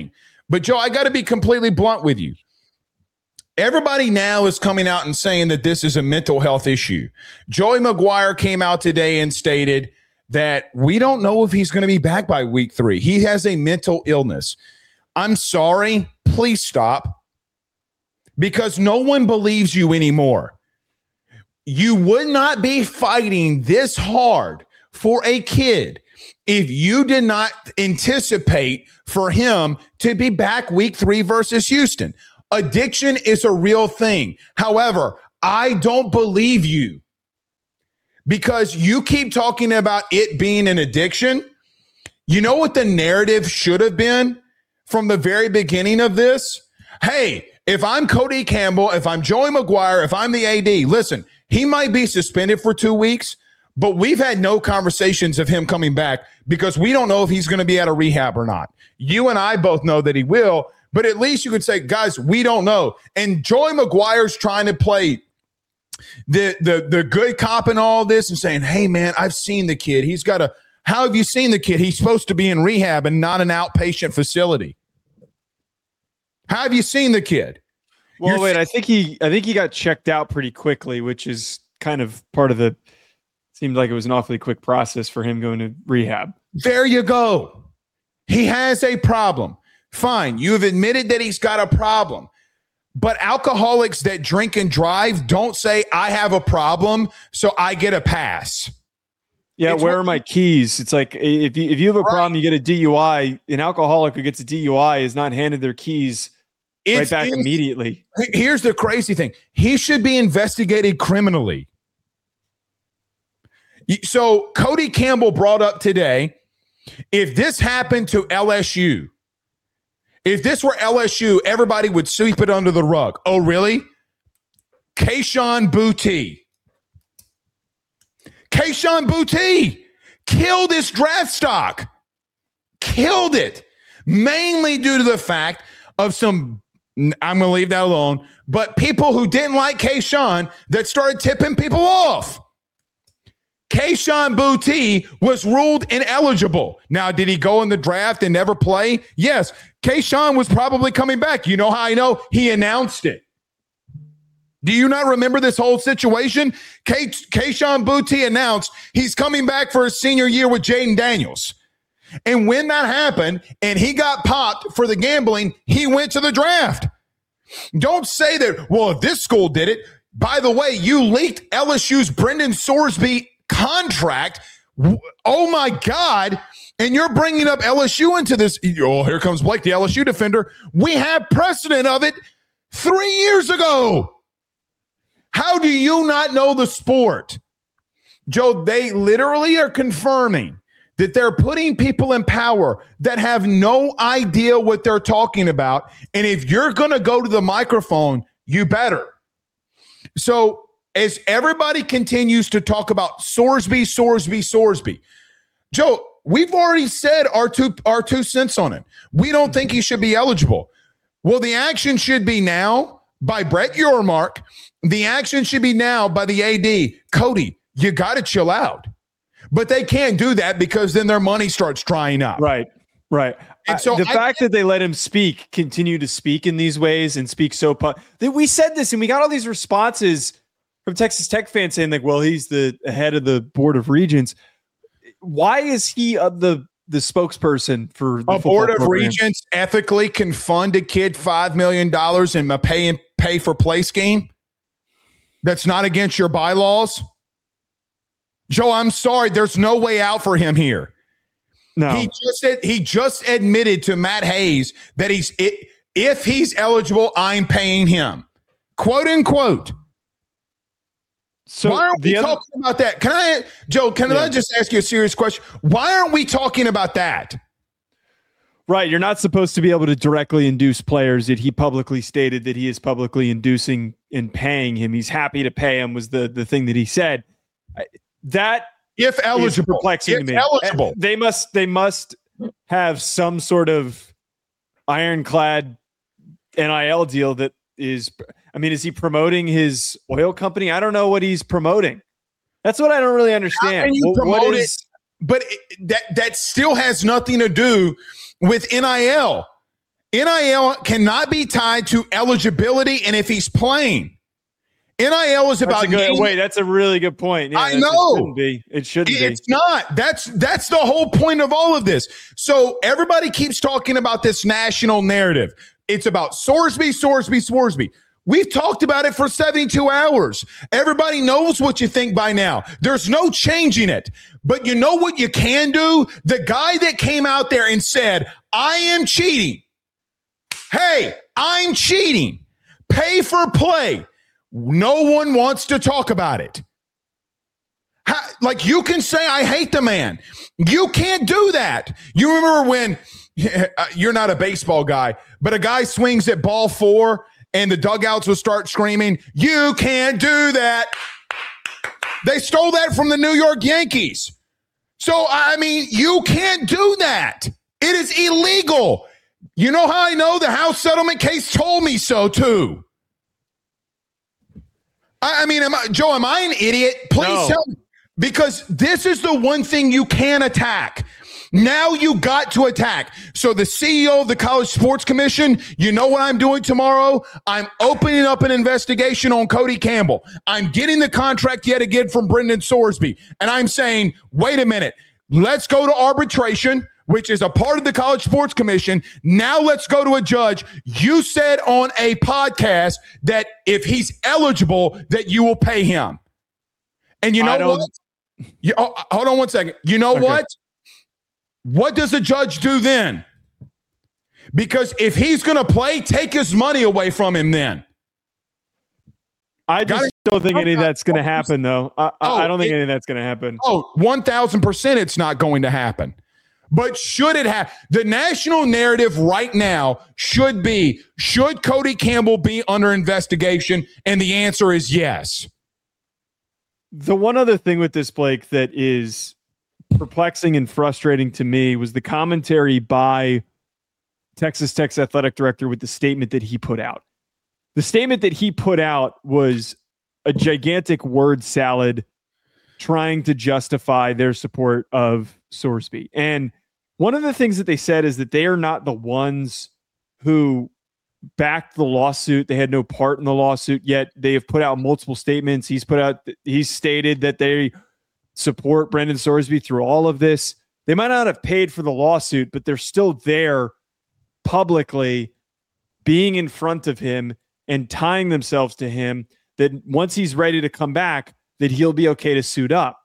But Joe, I got to be completely blunt with you. Everybody now is coming out and saying that this is a mental health issue. Joey Maguire came out today and stated that we don't know if he's going to be back by week three. He has a mental illness. I'm sorry. Please stop. Because no one believes you anymore. You would not be fighting this hard for a kid if you did not anticipate for him to be back week three versus Houston. Addiction is a real thing. However, I don't believe you because you keep talking about it being an addiction. You know what the narrative should have been from the very beginning of this? Hey, if I'm Cody Campbell, if I'm Joey Maguire, if I'm the A D, listen, he might be suspended for two weeks, but we've had no conversations of him coming back because we don't know if he's going to be out of rehab or not. You and I both know that he will. But at least you could say, guys, we don't know. And Joey Maguire's trying to play the, the, the good cop in all this and saying, hey, man, I've seen the kid. He's got a – how have you seen the kid? He's supposed to be in rehab and not an outpatient facility. How have you seen the kid? Well, You're wait, se- I think he I think he got checked out pretty quickly, which is kind of part of the – seemed like it was an awfully quick process for him going to rehab. There you go. He has a problem. Fine, you have admitted that he's got a problem. But alcoholics that drink and drive don't say, I have a problem, so I get a pass. Yeah, It's where what- are my keys? It's like if you if you have a Right. problem, you get a D U I. An alcoholic who gets a D U I is not handed their keys right It's back in- immediately. Here's the crazy thing. He should be investigated criminally. So Cody Campbell brought up today, if this happened to L S U, if this were L S U, everybody would sweep it under the rug. Oh, really? Kayshon Boutte. Kayshon Boutte killed his draft stock. Killed it. Mainly due to the fact of some, I'm going to leave that alone, but people who didn't like Kayshon that started tipping people off. Kayshon Boutte was ruled ineligible. Now, did he go in the draft and never play? Yes. Kayshon was probably coming back. You know how I know? He announced it. Do you not remember this whole situation? Kay- Kayshon Boutte announced he's coming back for his senior year with Jaden Daniels. And when that happened and he got popped for the gambling, he went to the draft. Don't say that, well, if this school did it. By the way, you leaked L S U's Brendan Sorsby contract. Oh, my God. And you're bringing up L S U into this. Oh, here comes Blake, the L S U defender. We have precedent of it three years ago. How do you not know the sport? Joe, they literally are confirming that they're putting people in power that have no idea what they're talking about. And if you're going to go to the microphone, you better. So as everybody continues to talk about Sorsby, Sorsby, Sorsby, Joe, we've already said our two, our two cents on it. We don't think he should be eligible. Well, the action should be now by Brett Yormark. The action should be now by the A D. Cody, you got to chill out. But they can't do that because then their money starts drying up. Right, right. And so the I- fact that they let him speak, continue to speak in these ways and speak so pu- that we said this and we got all these responses from Texas Tech fans saying like, well, he's the head of the Board of Regents. Why is he uh, the the spokesperson for the A Board of program? Regents ethically can fund a kid five million dollars and a pay and pay for play scheme? That's not against your bylaws? Joe, I'm sorry. There's no way out for him here. No. He just said, he just admitted to Matt Hayes that he's it, if he's eligible, I'm paying him. Quote unquote. So Why aren't we the other, talking about that? Can I, Joe, can Yeah. I just ask you a serious question? Why aren't we talking about that? right, you're not supposed to be able to directly induce players. That he publicly stated that he is publicly inducing and paying him. He's happy to pay him was the the thing that he said. I- That If is eligible. perplexing If to me. eligible. They must they must have some sort of ironclad N I L deal that is. I mean, is he promoting his oil company? I don't know what he's promoting. That's what I don't really understand. can you What- what promote it? is- But it, that that still has nothing to do with N I L. N I L cannot be tied to eligibility and if he's playing. N I L is about that's good, wait. That's a really good point. Yeah, I know it shouldn't be. It shouldn't it's be. It's not. That's that's the whole point of all of this. So everybody keeps talking about this national narrative. It's about Sorsby, Sorsby, Sorsby. We've talked about it for seventy-two hours. Everybody knows what you think by now. There's no changing it. But you know what you can do? The guy that came out there and said, I am cheating. Hey, I'm cheating. Pay for play. No one wants to talk about it. How, like you can say, I hate the man. You can't do that. You remember when you're not a baseball guy, but a guy swings at ball four and the dugouts will start screaming, you can't do that. They stole that from the New York Yankees. So, I mean, you can't do that. It is illegal. You know how I know? The House settlement case told me so too. I mean, am I, Joe, am I an idiot? Please no. tell me. Because this is the one thing you can attack. Now you got to attack. So the C E O of the College Sports Commission, you know what I'm doing tomorrow? I'm opening up an investigation on Cody Campbell. I'm getting the contract yet again from Brendan Sorsby. And I'm saying, wait a minute, let's go to arbitration, which is a part of the College Sports Commission. Now let's go to a judge. You said on a podcast that if he's eligible, that you will pay him. And you know what? You, oh, hold on one second. You know okay. what? What does a judge do then? Because if he's going to play, take his money away from him then. I just Gotta, don't think any of that's going to happen, though. I, oh, I don't think it, any of that's going to happen. Oh, one thousand percent it's not going to happen. But should it have the national narrative right now should be, should Cody Campbell be under investigation? And the answer is yes. The one other thing with this, Blake, that is perplexing and frustrating to me was the commentary by Texas Tech's athletic director with the statement that he put out. The statement that he put out was a gigantic word salad trying to justify their support of Sorsby. And one of the things that they said is that they are not the ones who backed the lawsuit. They had no part in the lawsuit, yet they have put out multiple statements. He's put out, he's stated that they support Brendan Sorsby through all of this. They might not have paid for the lawsuit, but they're still there publicly being in front of him and tying themselves to him that once he's ready to come back, that he'll be okay to suit up.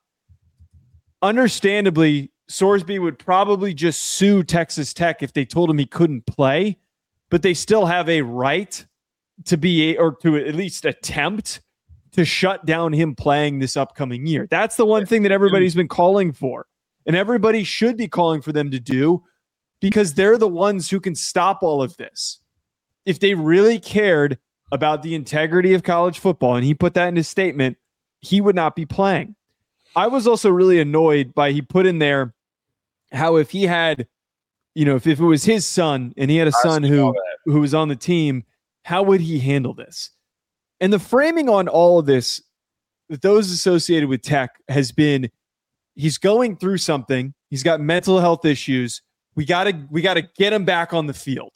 Understandably, Sorsby would probably just sue Texas Tech if they told him he couldn't play, but they still have a right to be, or to at least attempt to shut down him playing this upcoming year. That's the one thing that everybody's been calling for, and everybody should be calling for them to do, because they're the ones who can stop all of this. If they really cared about the integrity of college football, and he put that in his statement, he would not be playing. I was also really annoyed by, he put in there how if he had, you know, if, if it was his son and he had a son who, who was on the team, how would he handle this? And the framing on all of this, that those associated with Tech, has been, he's going through something. He's got mental health issues. We got to, we got to get him back on the field.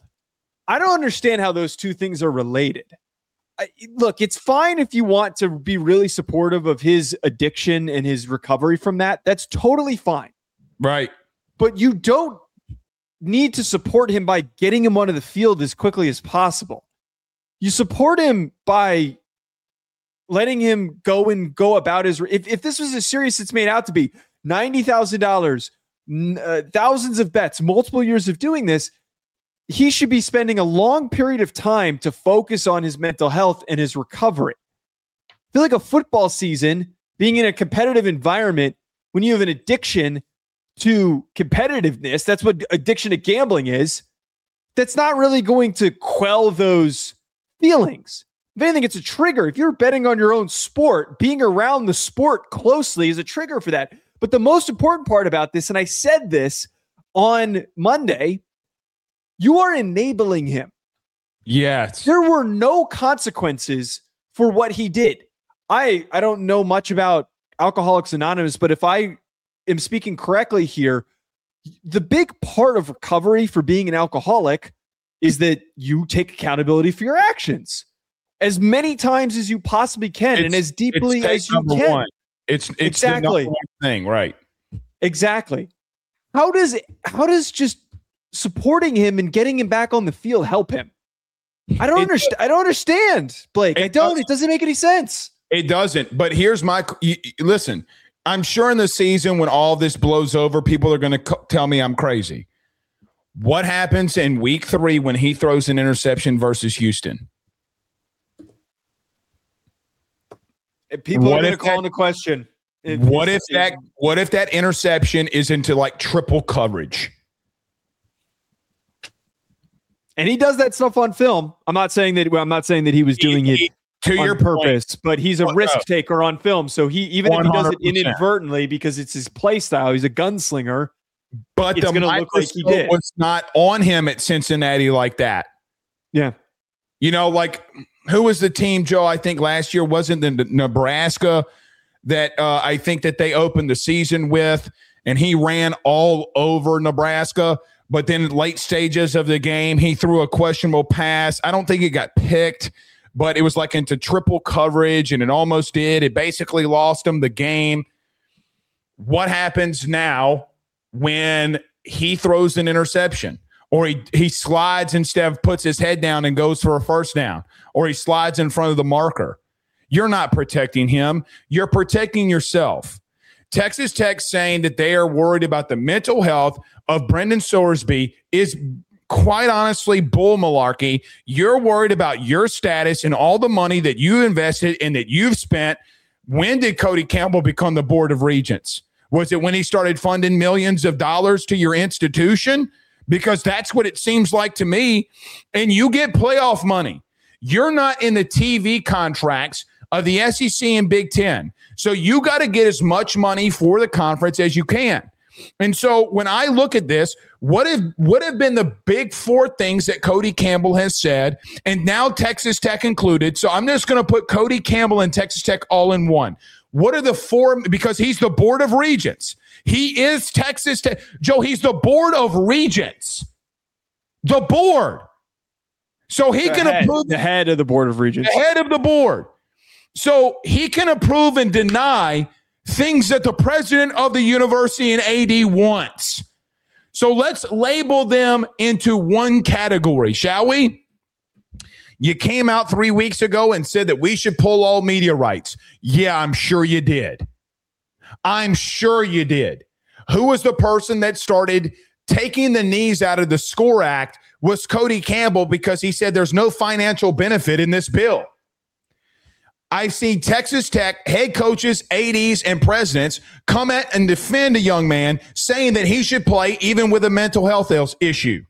I don't understand how those two things are related. I, look, it's fine if you want to be really supportive of his addiction and his recovery from that. That's totally fine. Right. But you don't need to support him by getting him onto the field as quickly as possible. You support him by letting him go and go about his, if, if this was as serious as it's made out to be, ninety thousand dollars, uh, thousands of bets, multiple years of doing this, he should be spending a long period of time to focus on his mental health and his recovery. I feel like a football season, being in a competitive environment, when you have an addiction to competitiveness, that's what addiction to gambling is, that's not really going to quell those feelings. If anything, it's a trigger. If you're betting on your own sport, being around the sport closely is a trigger for that. But the most important part about this, and I said this on Monday, you are enabling him. Yes. There were no consequences for what he did. I, I don't know much about Alcoholics Anonymous, but if I am speaking correctly here, the big part of recovery for being an alcoholic is that you take accountability for your actions as many times as you possibly can It's, and as deeply as you number can. One. It's it's exactly the number one thing, right? Exactly. How does how does just supporting him and getting him back on the field help him? I don't understand. I don't understand, Blake. I don't. Does. It doesn't make any sense. It doesn't. But here's my you, listen. I'm sure in the season when all this blows over, people are going to co- tell me I'm crazy. What happens in week three when he throws an interception versus Houston? People what are going to call into question. If, what if that? What if that interception is into like triple coverage? And he does that stuff on film. I'm not saying that. Well, I'm not saying that he was doing he, it to on your purpose, point. But he's a what risk up? taker on film. So he even one hundred percent. if he does it inadvertently because it's his play style, he's a gunslinger. But it's the look like he did. was not on him at Cincinnati like that. Yeah, you know, like who was the team, Joe? I think last year wasn't the Nebraska that uh, I think that they opened the season with, and he ran all over Nebraska. But then late stages of the game, he threw a questionable pass. I don't think it got picked, but it was like into triple coverage, and it almost did. It basically lost him the game. What happens now when he throws an interception, or he, he slides instead of puts his head down and goes for a first down, or he slides in front of the marker? You're not protecting him. You're protecting yourself. Texas Tech saying that they are worried about the mental health of Brendan Sorsby is quite honestly bull malarkey. You're worried about your status and all the money that you invested and that you've spent. When did Cody Campbell become the Board of Regents? Was it when he started funding millions of dollars to your institution? Because that's what it seems like to me. And you get playoff money. You're not in the T V contracts of the S E C and Big Ten. So you got to get as much money for the conference as you can. And so when I look at this, what have what have been the big four things that Cody Campbell has said, and now Texas Tech included? So I'm just going to put Cody Campbell and Texas Tech all in one. What are the four? Because he's the Board of Regents. He is Texas Tech. Joe, he's the Board of Regents. The board. So he the can head, approve. The head of the Board of Regents. The head of the board. So he can approve and deny things that the president of the university and A D wants. So let's label them into one category, shall we? You came out three weeks ago and said that we should pull all media rights. Yeah, I'm sure you did. I'm sure you did. Who was the person that started taking the knees out of the SCORE Act? Was Cody Campbell, because he said there's no financial benefit in this bill. I've seen Texas Tech head coaches, A Ds, and presidents come at and defend a young man saying that he should play even with a mental health issue.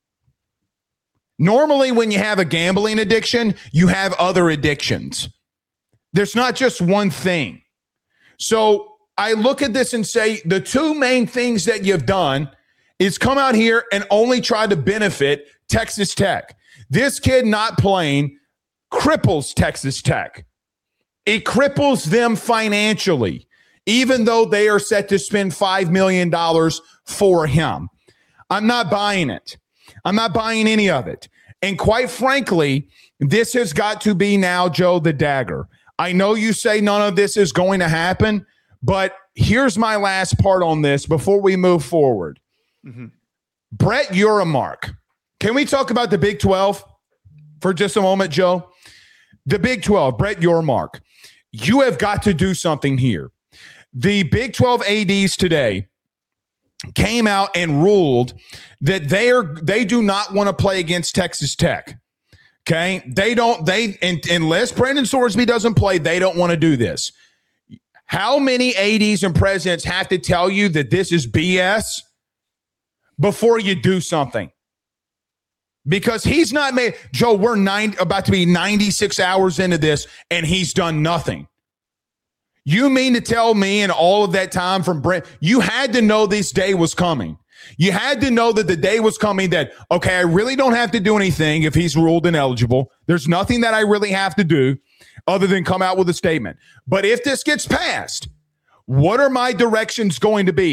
Normally, when you have a gambling addiction, you have other addictions. There's not just one thing. So I look at this and say the two main things that you've done is come out here and only try to benefit Texas Tech. This kid not playing cripples Texas Tech. It cripples them financially, even though they are set to spend five million dollars for him. I'm not buying it. I'm not buying any of it. And quite frankly, this has got to be now, Joe, the dagger. I know you say none of this is going to happen, but here's my last part on this before we move forward. Mm-hmm. Brett Uramark. Can we talk about the Big twelve for just a moment, Joe? The Big twelve, Brett Uramark. You have got to do something here. The Big twelve A Ds today came out and ruled that they are they do not want to play against Texas Tech. Okay? They don't they and, unless Brendan Sorsby doesn't play, they don't want to do this. How many A Ds and presidents have to tell you that this is B S before you do something? Because he's not made, Joe, we're nine, about to be ninety-six hours into this, and he's done nothing. You mean to tell me in all of that time from Brent, you had to know this day was coming. You had to know that the day was coming that, okay, I really don't have to do anything if he's ruled ineligible. There's nothing that I really have to do other than come out with a statement. But if this gets passed, what are my directions going to be?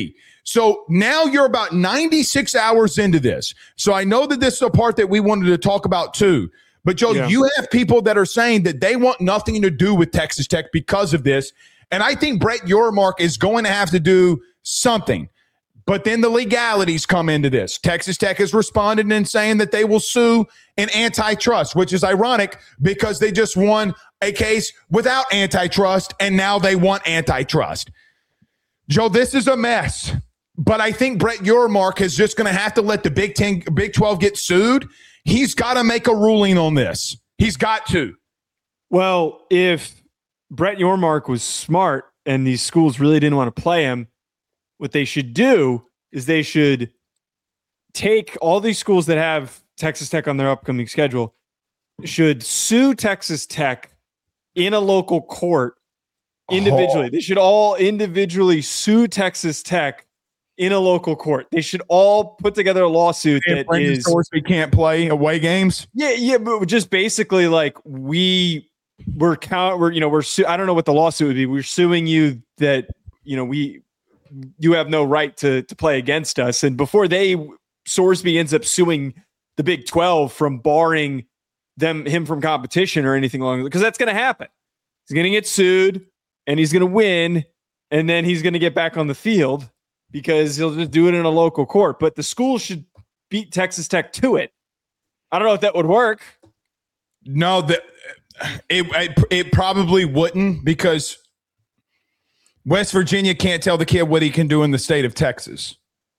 So now you're about ninety-six hours into this. So I know that this is a part that we wanted to talk about too. But, Joe, yeah. you have people that are saying that they want nothing to do with Texas Tech because of this. And I think Brett Yormark is going to have to do something. But then the legalities come into this. Texas Tech has responded in saying that they will sue an antitrust, which is ironic because they just won a case without antitrust, and now they want antitrust. Joe, this is a mess. But I think Brett Yormark is just going to have to let the Big Ten, Big twelve get sued. He's got to make a ruling on this. He's got to. Well, if Brett Yormark was smart and these schools really didn't want to play him, what they should do is they should take all these schools that have Texas Tech on their upcoming schedule, should sue Texas Tech in a local court individually. Oh. They should all individually sue Texas Tech in a local court. They should all put together a lawsuit that is. We can't play away games. Yeah, yeah, but just basically like we we're count. We're you know we're. Su- I don't know what the lawsuit would be. We're suing you that you know we you have no right to to play against us. And before they Sorsby ends up suing the Big twelve from barring them him from competition or anything along because that's going to happen. He's going to get sued and he's going to win, and then he's going to get back on the field. Because he'll just do it in a local court. But the school should beat Texas Tech to it. I don't know if that would work. No, the, it, it it probably wouldn't because West Virginia can't tell the kid what he can do in the state of Texas.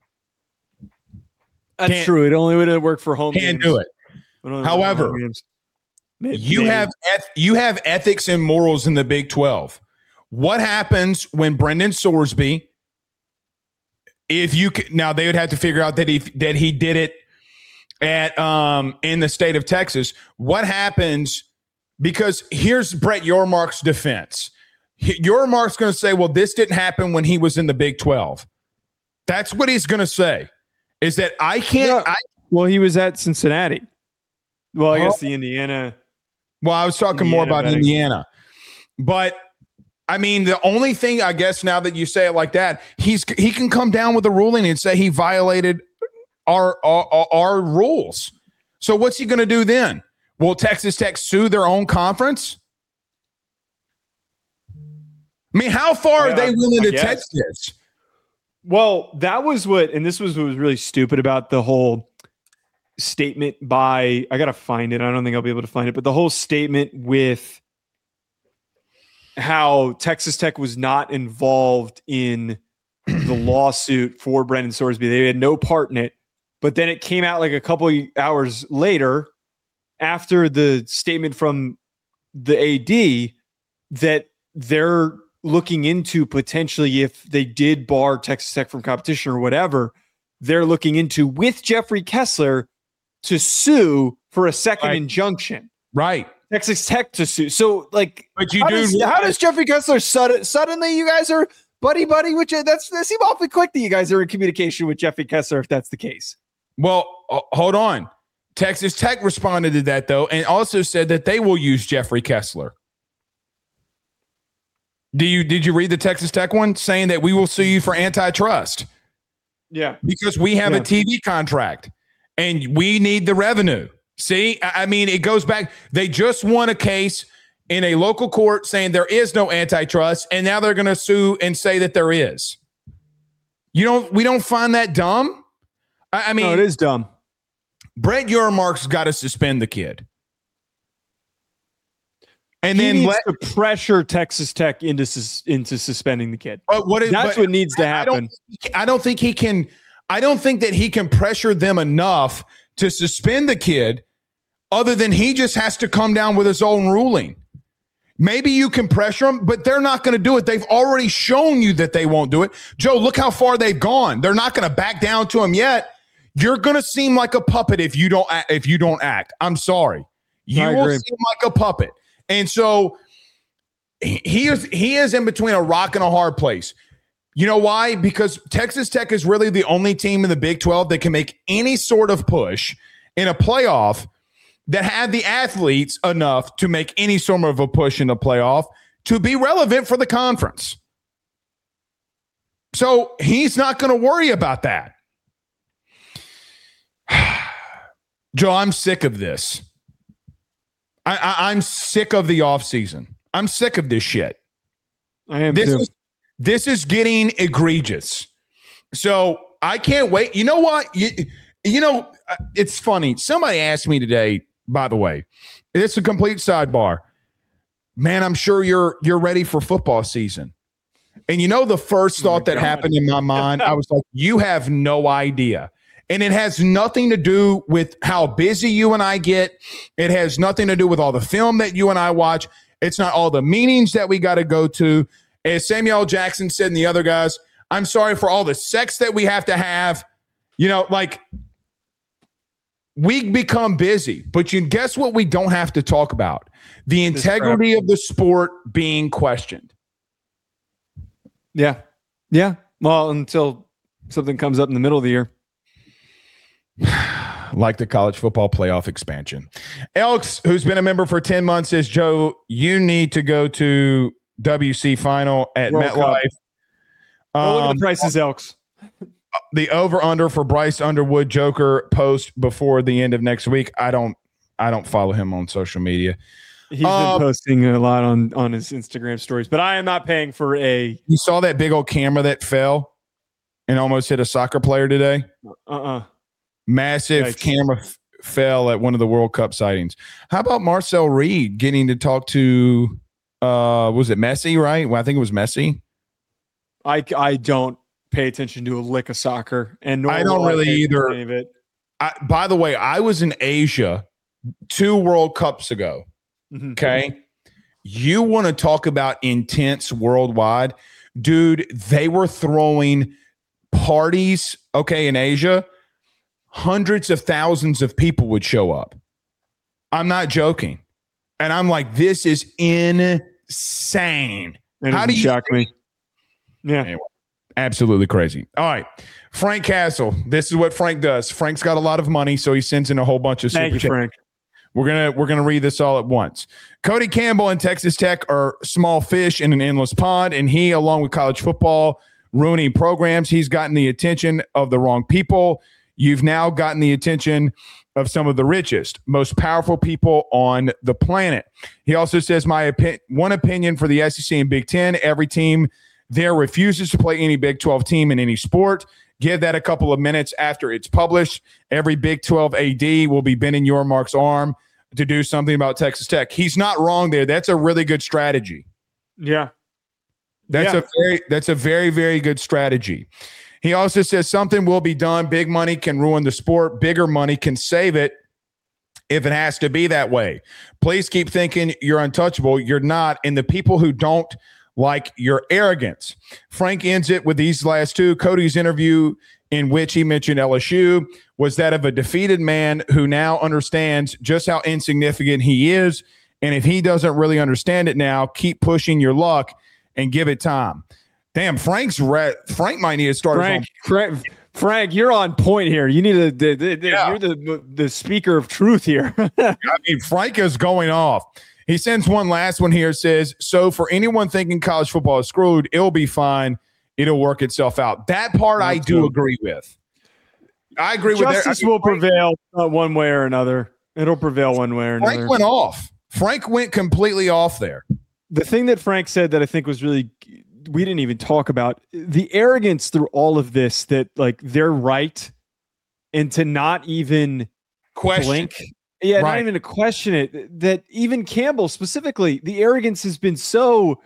That's can't, true. It only would work for home can't games. do it. However, maybe, you maybe. have you have ethics and morals in the Big twelve. What happens when Brendan Sorsby – If you could, now they would have to figure out that he that he did it at um in the state of Texas. What happens? Because here's Brett Yormark's defense. Yormark's going to say, "Well, this didn't happen when he was in the Big twelve." That's what he's going to say. Is that I can't? No. I, well, he was at Cincinnati. Well, I guess the Indiana. Well, I was talking Indiana more about betting. Indiana, but. I mean, the only thing, I guess, now that you say it like that, he's he can come down with a ruling and say he violated our our, our rules. So what's he going to do then? Will Texas Tech sue their own conference? I mean, how far yeah, are they willing I to take this? Well, that was what, and this was what was really stupid about the whole statement by, I got to find it. I don't think I'll be able to find it, but the whole statement with how Texas Tech was not involved in the lawsuit for Brendan Sorsby. They had no part in it. But then it came out like a couple of hours later after the statement from the A D that they're looking into potentially if they did bar Texas Tech from competition or whatever, they're looking into with Jeffrey Kessler to sue for a second right. injunction. Right. Texas Tech to sue. So, like, but you how, do, does, how does Jeffrey Kessler sudden, suddenly you guys are buddy buddy? Which that's that seem awfully quick that you guys are in communication with Jeffrey Kessler if that's the case. Well, uh, hold on. Texas Tech responded to that though, and also said that they will use Jeffrey Kessler. Do you did you read the Texas Tech one saying that we will sue you for antitrust? Yeah, because we have yeah. a T V contract and we need the revenue. See, I mean, it goes back. They just won a case in a local court saying there is no antitrust, and now they're going to sue and say that there is. You don't. We don't find that dumb. I, I mean, no, it is dumb. Brett Yormark's got to suspend the kid, and he then needs let to pressure Texas Tech into sus, into suspending the kid. But what is, That's but what needs to happen. I don't, I don't think he can. I don't think that he can pressure them enough to suspend the kid. Other than he just has to come down with his own ruling. Maybe you can pressure them, but they're not going to do it. They've already shown you that they won't do it. Joe, look how far they've gone. They're not going to back down to him yet. You're going to seem like a puppet if you don't if you don't act. I'm sorry. You I will agree. seem like a puppet. And so he is he is in between a rock and a hard place. You know why? Because Texas Tech is really the only team in the Big twelve that can make any sort of push in a playoff that had the athletes enough to make any sort of a push in the playoff to be relevant for the conference. So he's not going to worry about that. Joe, I'm sick of this. I, I, I'm sick of the offseason. I'm sick of this shit. I am this too. Is, this is getting egregious. So I can't wait. You know what? You, you know, it's funny. Somebody asked me today, by the way, it's a complete sidebar. Man, I'm sure you're you're ready for football season. And you know the first thought oh that God. happened in my mind? I was like, you have no idea. And it has nothing to do with how busy you and I get. It has nothing to do with all the film that you and I watch. It's not all the meetings that we got to go to. As Samuel Jackson said and the other guys, I'm sorry for all the sex that we have to have. You know, like we become busy. But you guess what we don't have to talk about? The integrity of the sport being questioned. Yeah. Yeah. Well, until something comes up in the middle of the year. Like the college football playoff expansion. Elks, who's been a member for ten months, says, Joe, you need to go to W C final at World MetLife. Um, well, look at the prices, Elks. The over-under for Bryce Underwood Joker post before the end of next week. I don't I don't follow him on social media. He's um, been posting a lot on, on his Instagram stories, but I am not paying for a... You saw that big old camera that fell and almost hit a soccer player today? Uh-uh. Massive Yikes. camera f- fell at one of the World Cup sightings. How about Marcel Reed getting to talk to, uh, was it Messi, right? Well, I think it was Messi. I, I don't pay attention to a lick of soccer. And I don't really either. Of it. I, by the way, I was in Asia two World Cups ago. Mm-hmm. Okay. You want to talk about intense worldwide? Dude, they were throwing parties, okay, in Asia. Hundreds of thousands of people would show up. I'm not joking. And I'm like, this is insane. It How do you shock me? Yeah. Anyway, absolutely crazy. All right. Frank Castle. This is what Frank does. Frank's got a lot of money, so he sends in a whole bunch of Thank super you, Frank. We're gonna we're gonna read this all at once. Cody Campbell and Texas Tech are small fish in an endless pond, and he, along with college football, ruining programs. He's gotten the attention of the wrong people. You've now gotten the attention of some of the richest, most powerful people on the planet. He also says, my opi- one opinion for the S E C and Big Ten, every team there refuses to play any Big twelve team in any sport. Give that a couple of minutes after it's published. Every Big twelve A D will be bending your Mark's arm to do something about Texas Tech. He's not wrong there. That's a really good strategy. Yeah. That's yeah. a very that's a very, very good strategy. He also says something will be done. Big money can ruin the sport. Bigger money can save it if it has to be that way. Please keep thinking you're untouchable. You're not. And the people who don't like your arrogance. Frank ends it with these last two. Cody's interview, in which he mentioned L S U, was that of a defeated man who now understands just how insignificant he is. And if he doesn't really understand it now, keep pushing your luck and give it time. Damn, Frank's re- Frank might need to start. Frank, Frank, Frank, you're on point here. You need to. The, the, the, yeah. You're the the speaker of truth here. I mean, Frank is going off. He sends one last one here. Says, so for anyone thinking college football is screwed, it'll be fine. It'll work itself out. That part That's I do true. agree with. I agree Justice with that. Justice will Frank, prevail uh, one way or another. It'll prevail one way or Frank another. Frank went off. Frank went completely off there. The thing that Frank said that I think was really. We didn't even talk about the arrogance through all of this, that like they're right, and to not even question, blink. yeah, right. not even to question it. That even Campbell specifically, the arrogance has been so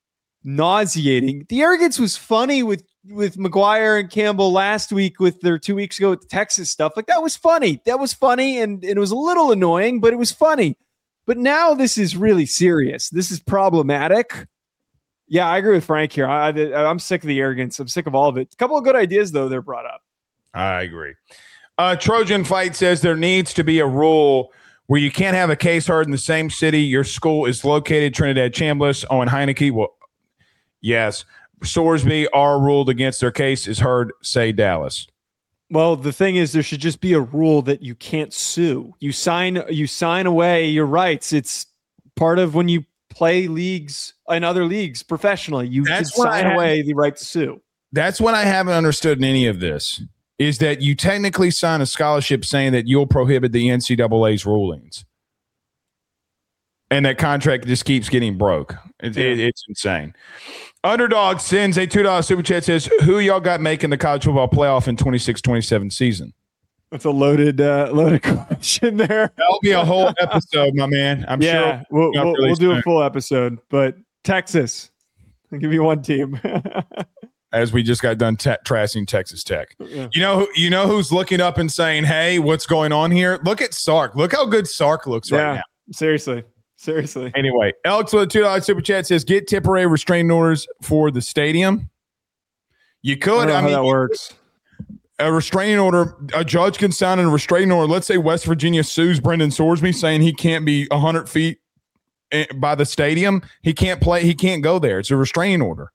nauseating. The arrogance was funny with with McGuire and Campbell last week with their two weeks ago with the Texas stuff. Like that was funny. That was funny, and, and it was a little annoying, but it was funny. But now this is really serious. This is problematic. Yeah, I agree with Frank here. I, I, I'm sick of the arrogance. I'm sick of all of it. A couple of good ideas, though, they're brought up. I agree. Uh, Trojan Fight says there needs to be a rule where you can't have a case heard in the same city your school is located. Trinidad Chambliss, Owen Heineke. Well, yes. Sorsby are ruled against their case is heard, say Dallas. Well, the thing is, there should just be a rule that you can't sue. You sign, you sign away your rights. It's part of when you play leagues in other leagues professionally. You should sign away the right to sue. That's what I haven't understood in any of this, is that you technically sign a scholarship saying that you'll prohibit the N C double A's rulings. And that contract just keeps getting broke. It, it, it's insane. Underdog sends a two dollar super chat, says, who y'all got making the college football playoff in twenty-six twenty-seven season? That's a loaded uh, loaded question there. That'll be a whole episode, my man. I'm yeah, sure we'll, we'll, really we'll do a full episode. But Texas, I'll give you one team. As we just got done te- trashing Texas Tech. Yeah. You know, you know who's looking up and saying, hey, what's going on here? Look at Sark. Look how good Sark looks yeah, right now. Seriously. Seriously. Anyway, Alex with a two dollar super chat says, get temporary restraining orders for the stadium. You could. I, I mean, how that works. A restraining order, a judge can sign a restraining order. Let's say West Virginia sues Brendan Sorsby saying he can't be one hundred feet by the stadium. He can't play. He can't go there. It's a restraining order.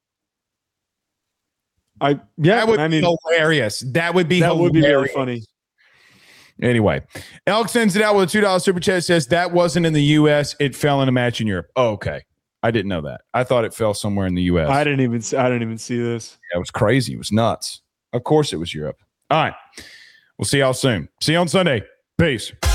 I yeah, that would I mean, be hilarious. That would be that hilarious. would be really funny. Anyway, Alex sends it out with a two dollar super chat. Says that wasn't in the U S. It fell in a match in Europe. Oh, okay. I didn't know that. I thought it fell somewhere in the U S. I didn't even. I didn't even see this. Yeah, it was crazy. It was nuts. Of course, it was Europe. All right. We'll see y'all soon. See you on Sunday. Peace.